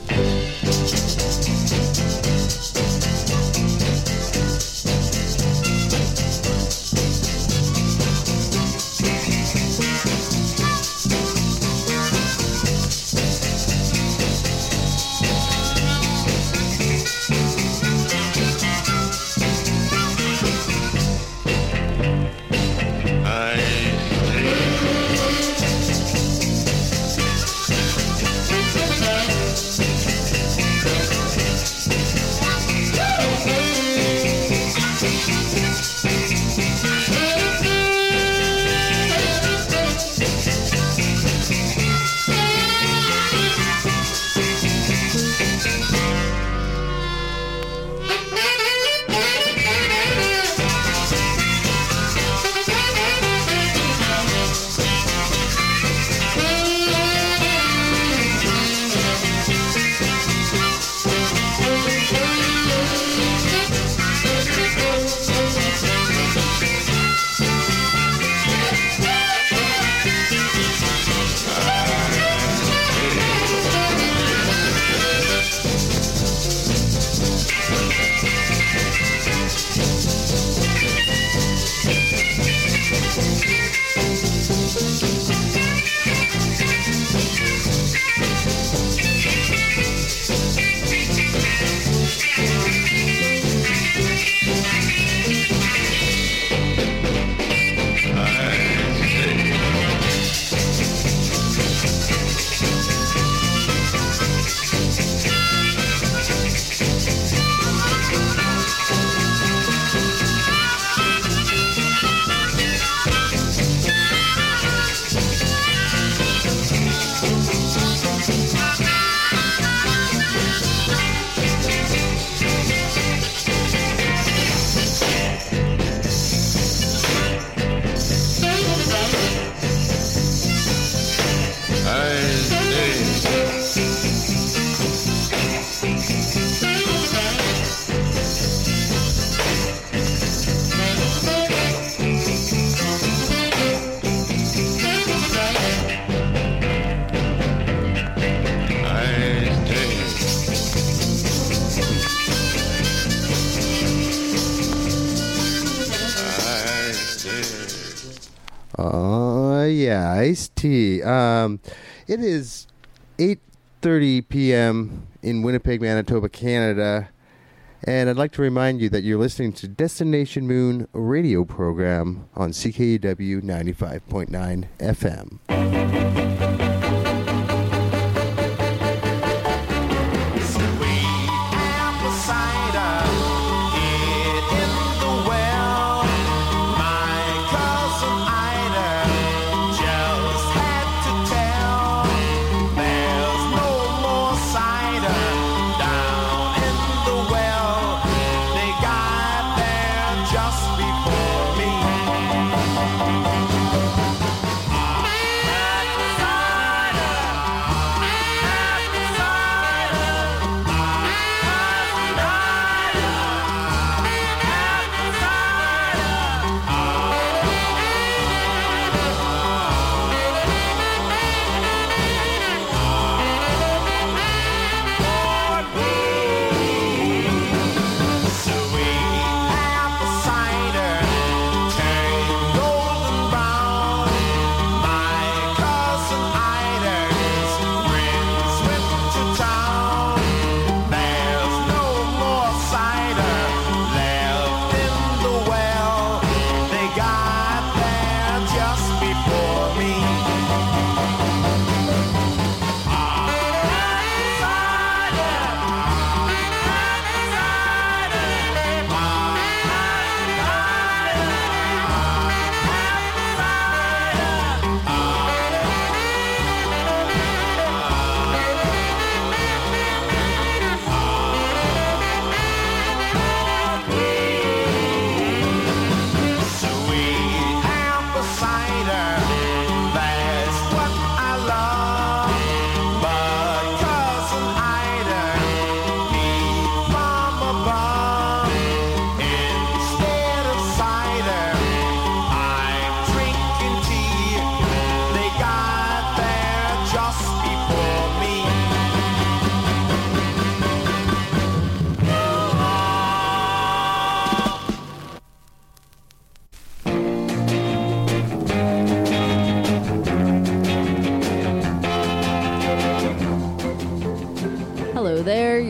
Oh, yeah, iced tea. Um, it is eight thirty p.m. in Winnipeg, Manitoba, Canada. And I'd like to remind you that you're listening to Destination Moon radio program on C K U W ninety-five point nine F M. Just before me.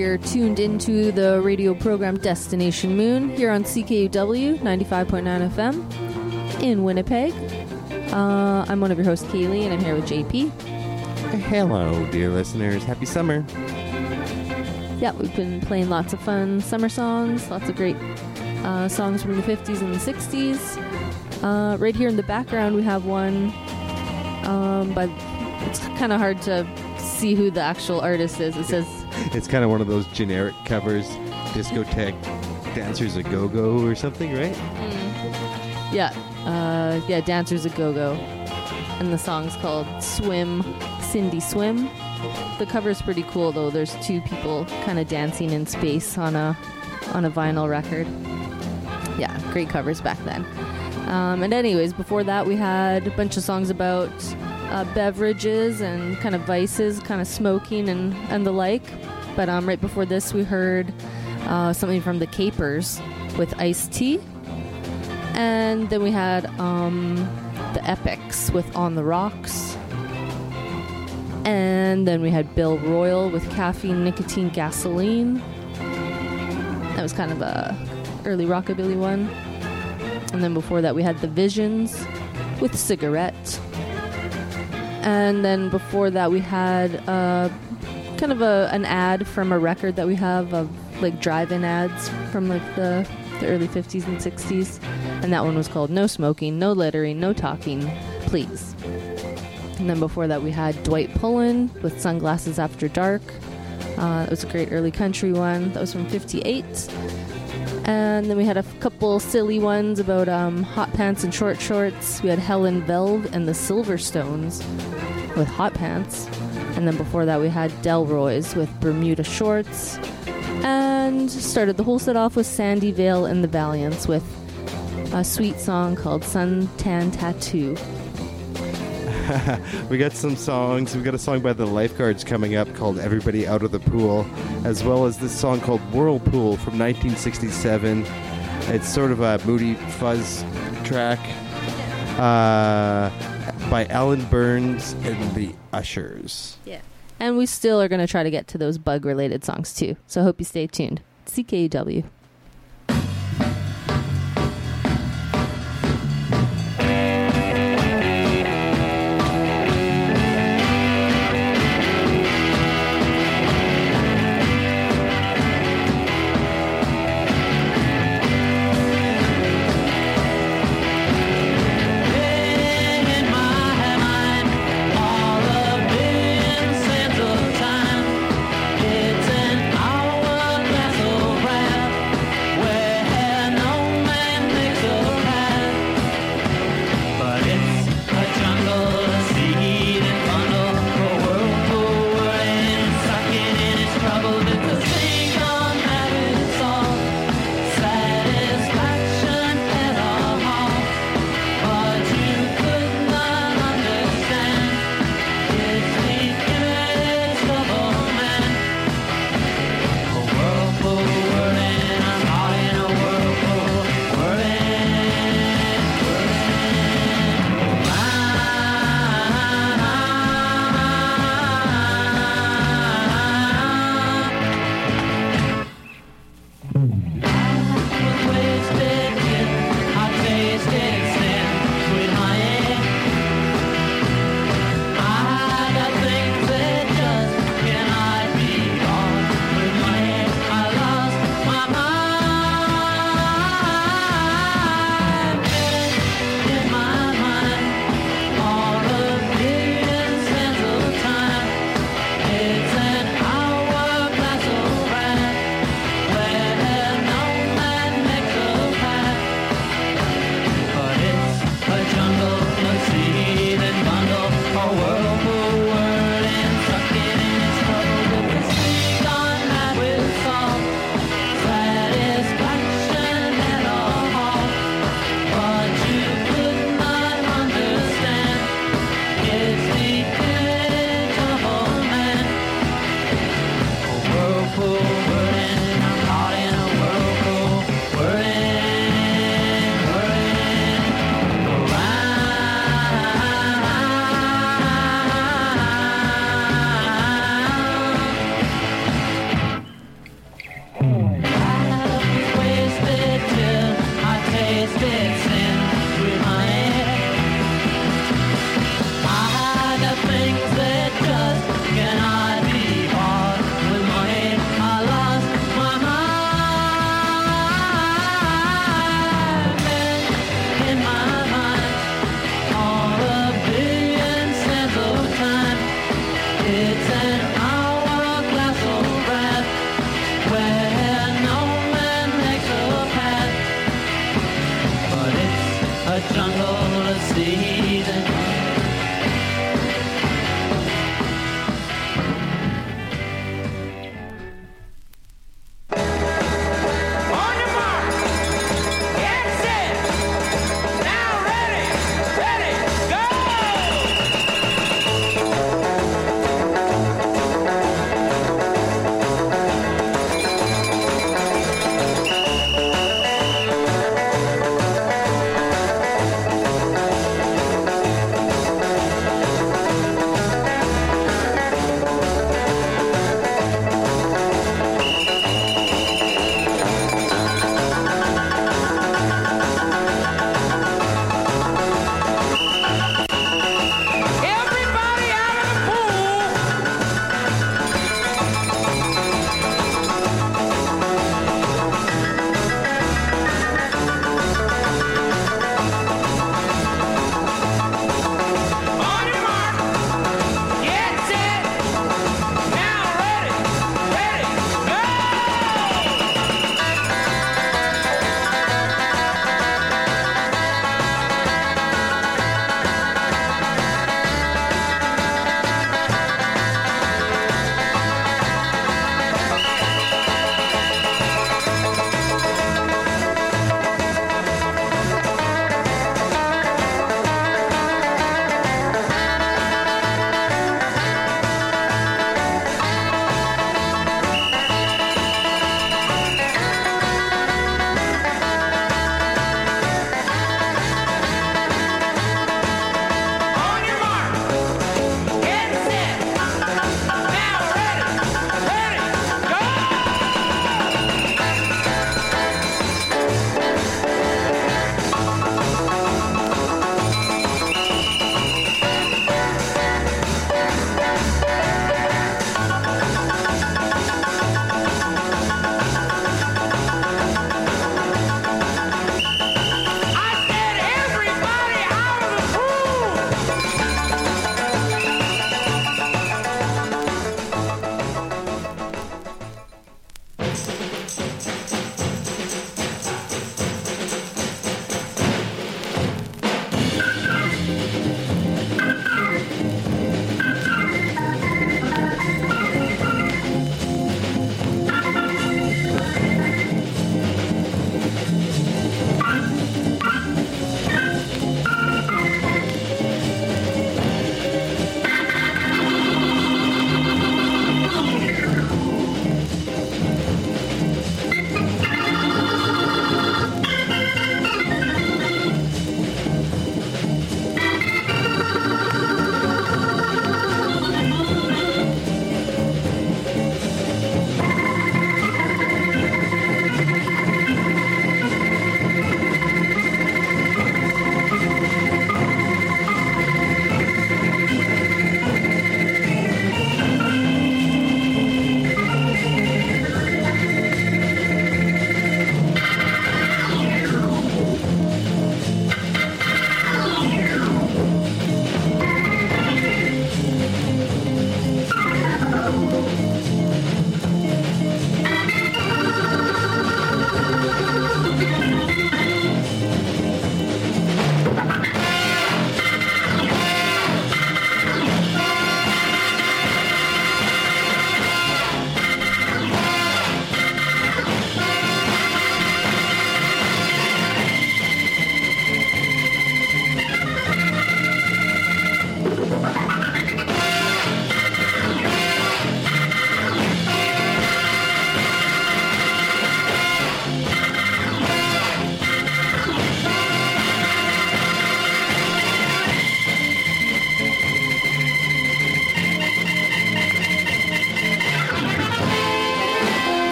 You're tuned into the radio program Destination Moon here on C K U W ninety-five point nine F M in Winnipeg. Uh, I'm one of your hosts, Kaylee, and I'm here with J P. Hello, dear listeners. Happy summer. Yeah, we've been playing lots of fun summer songs, lots of great uh, songs from the fifties and the sixties. Uh, right here in the background, we have one, um, but it's kind of hard to see who the actual artist is. It says It's kind of one of those generic covers, discotheque dancers a go-go or something, right? Yeah, uh, yeah, Dancers a Go-Go. And the song's called Swim, Cindy Swim. The cover's pretty cool, though. There's two people kind of dancing in space on a on a vinyl record. Yeah, great covers back then. Um, and anyways, before that, we had a bunch of songs about uh, beverages and kind of vices, kind of smoking and, and the like. But um, right before this, we heard uh, something from the Capers with Iced Tea. And then we had um, the Epics with On the Rocks. And then we had Bill Royal with Caffeine, Nicotine, Gasoline. That was kind of a early rockabilly one. And then before that we had The Visions with Cigarette. And then before that we had uh, kind of a an ad from a record that we have of like drive-in ads from like the, the early fifties and sixties. And that one was called No Smoking, No Littering, No Talking, Please. And then before that, we had Dwight Pullen with Sunglasses After Dark. Uh, that was a great early country one. That was from fifty-eight. And then we had a f- couple silly ones about um, hot pants and short shorts. We had Helen Velve and the Silverstones with Hot Pants. And then before that, we had Delroy's with Bermuda Shorts. And started the whole set off with Sandy Vale and the Valiants with a sweet song called Suntan Tattoo. We got some songs. We got a song by the Lifeguards coming up called Everybody Out of the Pool, as well as this song called Whirlpool from nineteen sixty-seven. It's sort of a moody fuzz track uh, by Alan Burns and the Ushers. Yeah. And we still are going to try to get to those bug-related songs, too. So I hope you stay tuned. C K U W. It's an hourglass of wrath.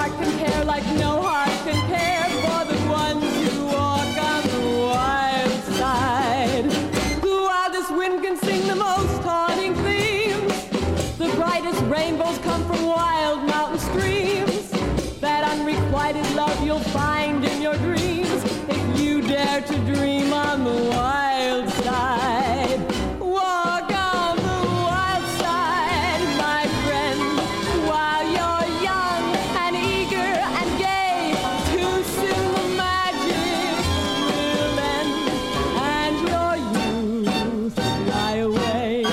heart compare like no heart compare for the ones who walk on the wild side. The wildest wind can sing the most haunting themes. The brightest rainbows come from wild mountain streams. That unrequited love you'll find in your dreams if you dare to dream on the wild side. Walk on the wild side, my friend, while you're young and eager and gay. Too soon the magic will end and your youth fly away.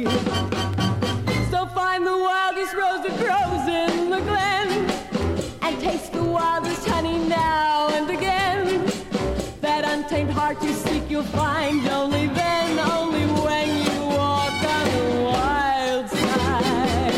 So find the wildest rose that grows in the glen and taste the wildest honey now and again. That untamed heart you seek you'll find only then, only when you walk on the wild side.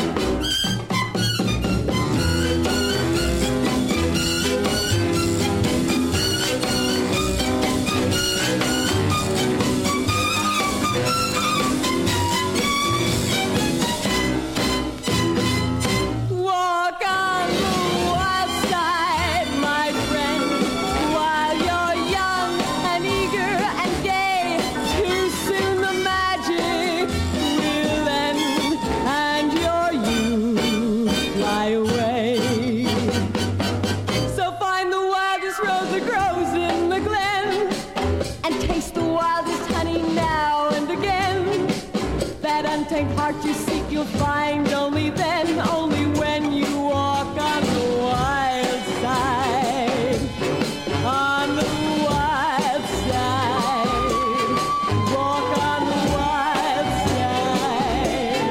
Walk on the wild side, my friend, while you're young and eager and gay. Too soon the magic will end and your youth fly away. So find the wildest rose that grows in the glen and taste the wildest honey now and again. That untamed heart you seek you'll find only then, only when you walk on the wild side. On the wild side. Walk on the wild side.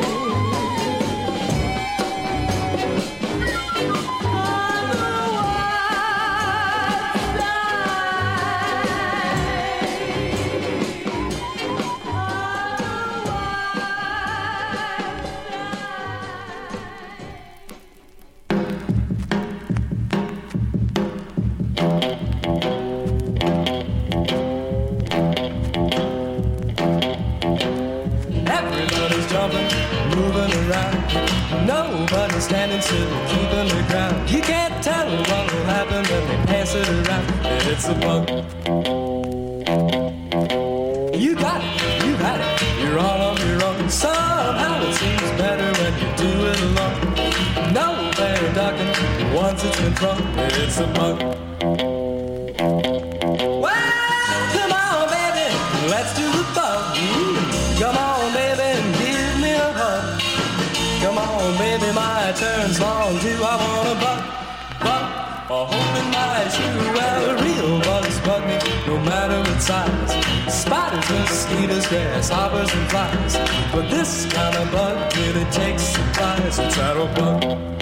On the wild Everybody's jumping, moving around. Nobody's standing still, keeping the ground. You can't tell what will happen when they pass it around. It's a bug. You got it, you had it, you're all on your own. Somehow it seems better when you do it alone. No bear ducking once it's been thrown. It's a bug. Well, come on, baby, let's do the bug. Come on, baby, and give me a hug. Come on, baby, my turn's long too. I want a bug, bug, a hole in my shoe. Well, real bugs bug me, no matter what size. Spiders, mosquitoes, grasshoppers, and flies. But this kind of bug really takes surprise. It's that old bug.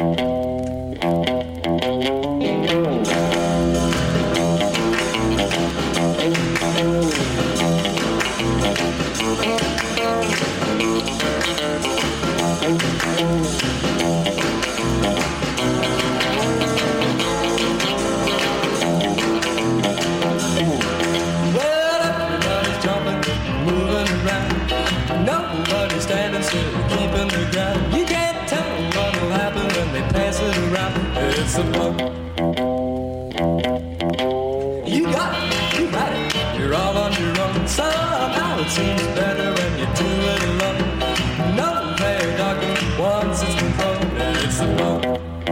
Well, everybody's jumping, moving around. Nobody's standing still, keeping the ground. You can't tell what will happen when they pass it around. It's a bug. You got it, you got it, you're all on your own. Somehow it seems better when you do it alone. No fair docking once it's been thrown. It's a bug.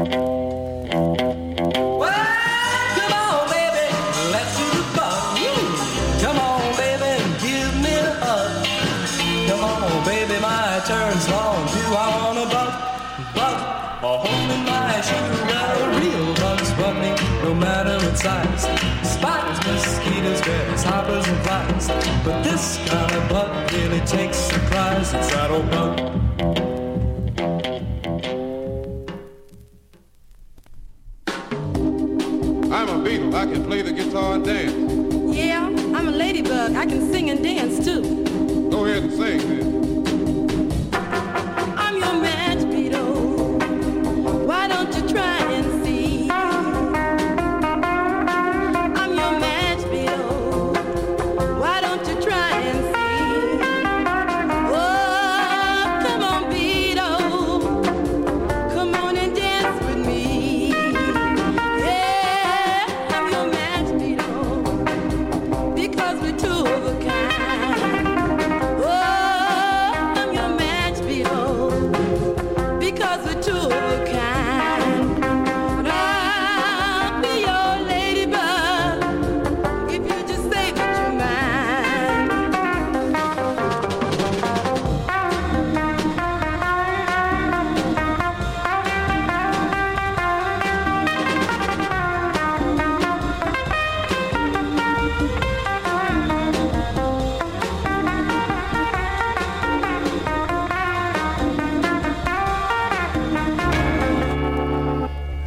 Well, come on, baby, let's do the bug. Come on, baby, and give me a hug. Come on, baby, my turn's long too. I want a bug, bug, a hole in my shoe. Well, real bugs bug me, no matter what size. Spiders, mosquitoes, grasshoppers, and flies. But this kind of bug really takes surprise. It's that old bug. I'm a Beatle. I can play the guitar and dance. Yeah, I'm a ladybug. I can sing and dance too. Go ahead and sing then. I'm your match beetle. Why don't you try and see? I'm your match beetle. Why don't you try and see? Oh, come on.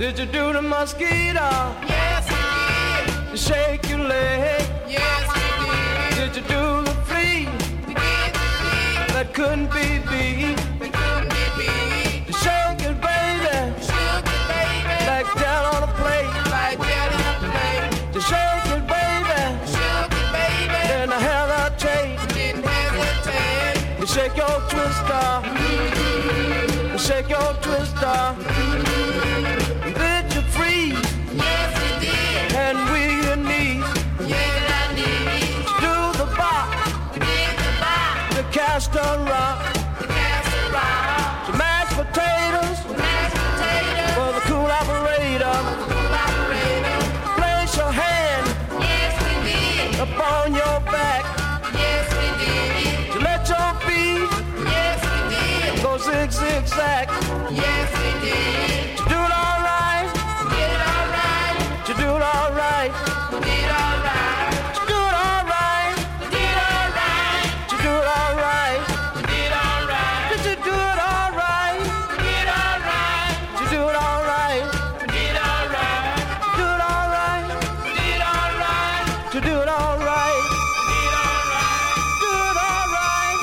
Did you do the mosquito? Yes, we did. You shake your leg? Yes, we did. Did you do the flea? We did the flea. That couldn't be beat. That couldn't be beat. You shake it, baby. Shook it, baby. Like down on a plate. Like down on a plate. You shake it, baby. Shook it, baby. Then I hesitate. Didn't hesitate. You shake your twister. You shake your twister. Did you freeze? Yes, we did. And we your knees. Yes, I did. Do the bop. We did the bop. The cast a rock. The casserole. The mashed potatoes. The mashed potatoes. For the cool operator. For the cool operator. Place your hand. Yes, we did. Upon your back. Yes, we did. To let your feet. Yes, we did. Go zig zig zag. Yes, we did. To do it all right. Did it all right. To do it all right. Did all right. To do it all right. Did all right. To do it all right. Did all right. Did you do it all right? Did all right. To do it all right. Did all right. Do it all right. Did all right. To do it all right. Did all right. Do it all right.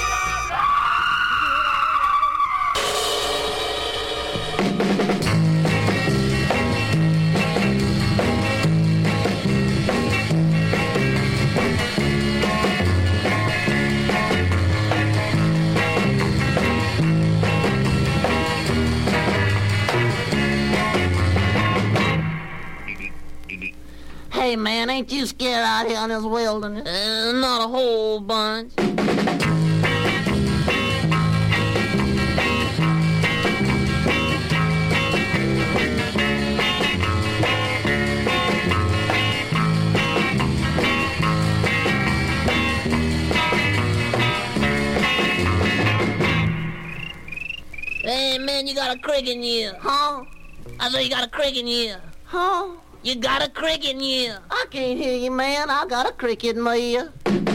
Hey, man, ain't you scared out here in this wilderness? Uh, not a whole bunch. Hey, man, you got a crick in you. Huh? I said you got a crick in you. Huh? You got a crick in you. I can't hear you, man. I got a cricket in my ear.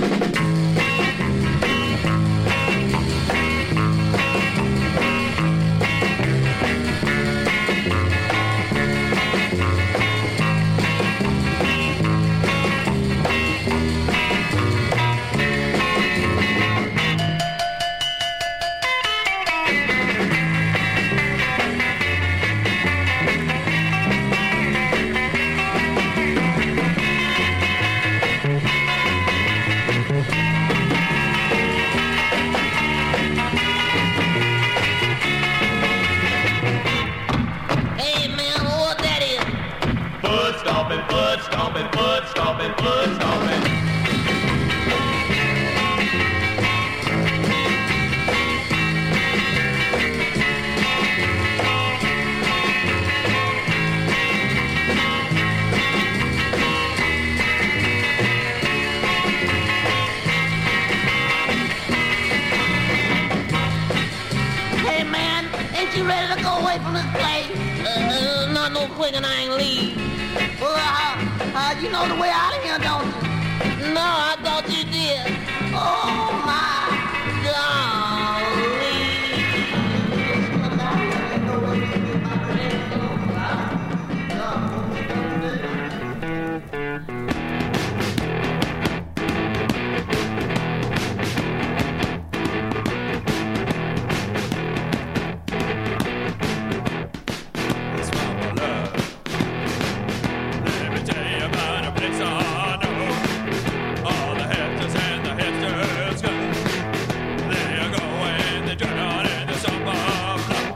Hey, man, what that is? Foot stomping, foot stomping, foot stomping, foot stomping. Hey, man, ain't you ready to go away from this place? Uh, not no quick and I ain't leave. Well, uh, uh, you know the way out of here, don't you? No, I thought you did. Oh, my Let me tell you about a place I know. All the hipsters and the hipsters go. They go and they drown in the summer flow.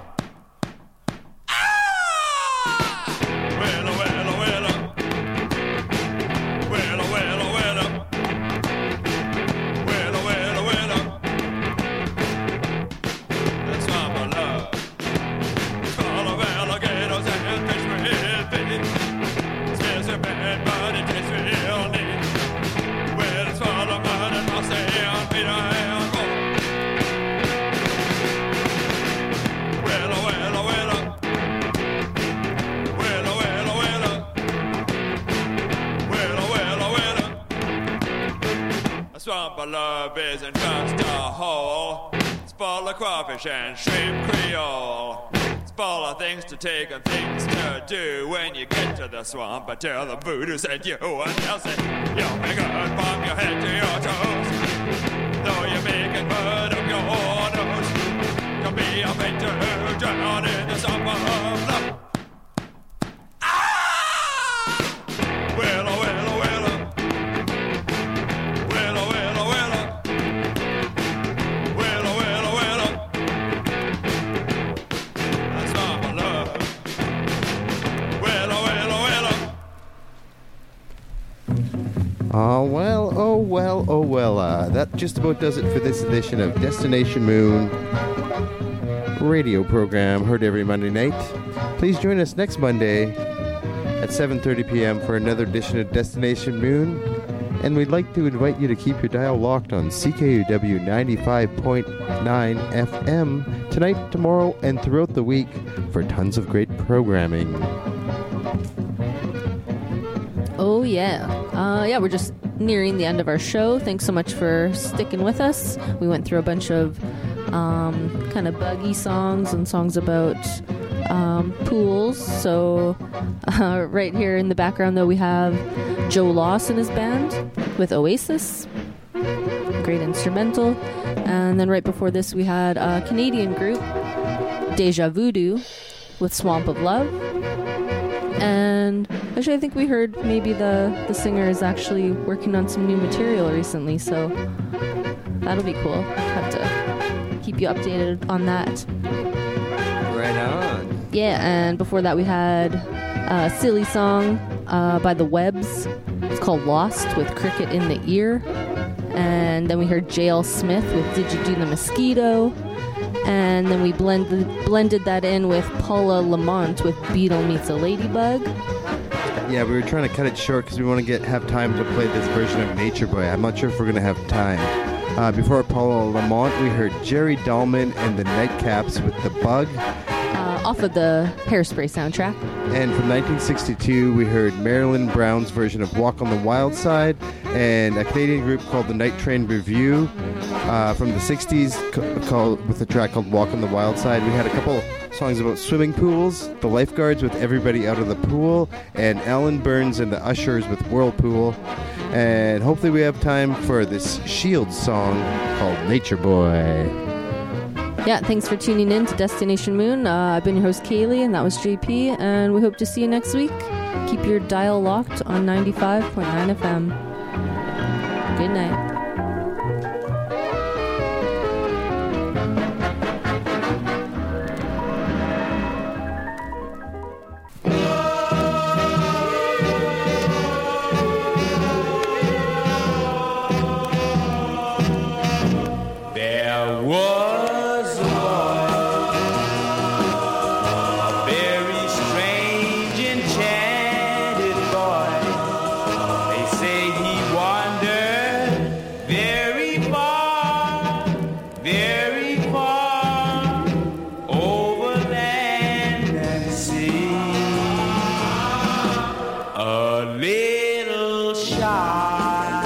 Ah! Willow, willow, willow. Willow, willow, willow. Willow, willow, willow. The summer love. It's full of alligators and fish with feet. Smells a bad, but it tastes real neat. Well, it's full of mud and mossy and Peter and gold. Willow, willow, willow. Willow, willow, willow. Willow, willow, willow. A swamp of love isn't just a hole. It's full of crawfish and shrimp creole. It's full of things to take and things to do when you get to the swamp. But tell the voodoo sent you and they'll say you'll be good from your head to your toes. Though you're making mud of your nose, you'll be a bit to drown in the summer of love. Ah! Willow, willow, willow. Willow, willow, willow. Willow, willow, willow. That's not my love. Willow, willow, willow. Oh, well, oh, well, oh, well. Uh, that just about does it for this edition of Destination Moon radio program, heard every Monday night. Please join us next Monday at seven thirty p.m. for another edition of Destination Moon. And we'd like to invite you to keep your dial locked on C K U W ninety-five point nine F M tonight, tomorrow, and throughout the week for tons of great programming. Oh, yeah. Uh, yeah, we're just nearing the end of our show. Thanks so much for sticking with us. We went through a bunch of um, kind of buggy songs and songs about um, pools. So uh, right here in the background, though, we have Joe Loss and his band with Oasis. Great instrumental. And then right before this, we had a Canadian group, Deja Voodoo, with Swamp of Love. And actually, I think we heard maybe the, the singer is actually working on some new material recently, so that'll be cool. Have to keep you updated on that. Right on. Yeah, and before that we had a silly song uh, by The Webbs. It's called Lost with Cricket in the Ear. And then we heard J L Smith with Did You Do the Mosquito? And then we blended blended that in with Paula Lamont with Beetle Meets a Ladybug. Yeah, we were trying to cut it short because we want to get have time to play this version of Nature Boy. I'm not sure if we're going to have time. Uh, before Paula Lamont, we heard Jerry Dahlman and the Nightcaps with The Bug. Uh, off of the Hairspray soundtrack. And from nineteen sixty-two, we heard Marilyn Brown's version of Walk on the Wild Side, and a Canadian group called the Night Train Review uh, from the sixties co- called, with a track called Walk on the Wild Side. We had a couple songs about swimming pools, the Lifeguards with Everybody Out of the Pool, and Alan Burns and the Ushers with Whirlpool. And hopefully we have time for this Shields song called Nature Boy. Yeah, thanks for tuning in to Destination Moon. Uh, I've been your host, Kaylee, and that was J P, and we hope to see you next week. Keep your dial locked on ninety-five point nine F M. Good night. There was a boy, a very strange, enchanted boy. They say he wandered very far, very far, over land and sea. A little shy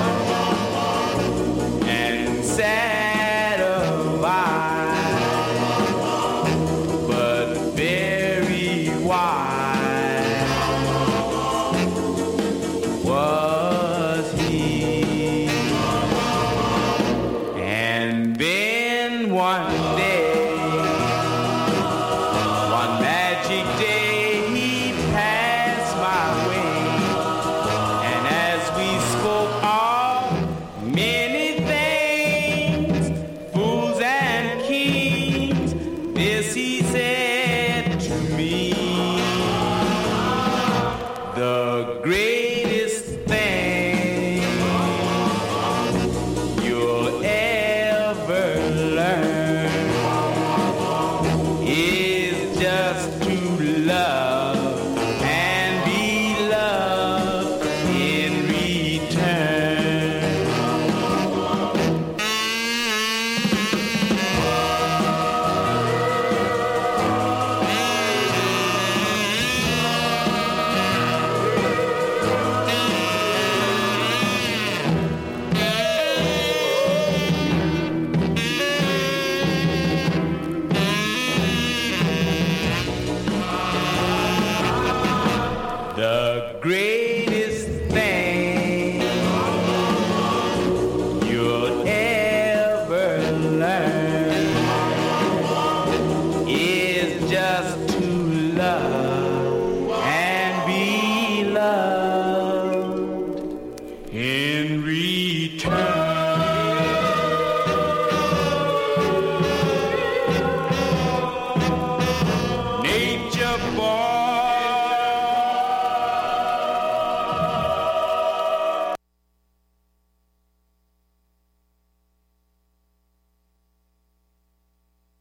and sad of eye, but very wise was he. And then one day, one magic day, he passed my way, and as we spoke of many things, fools and kings, this he said to me: the greatest thing you'll ever learn love.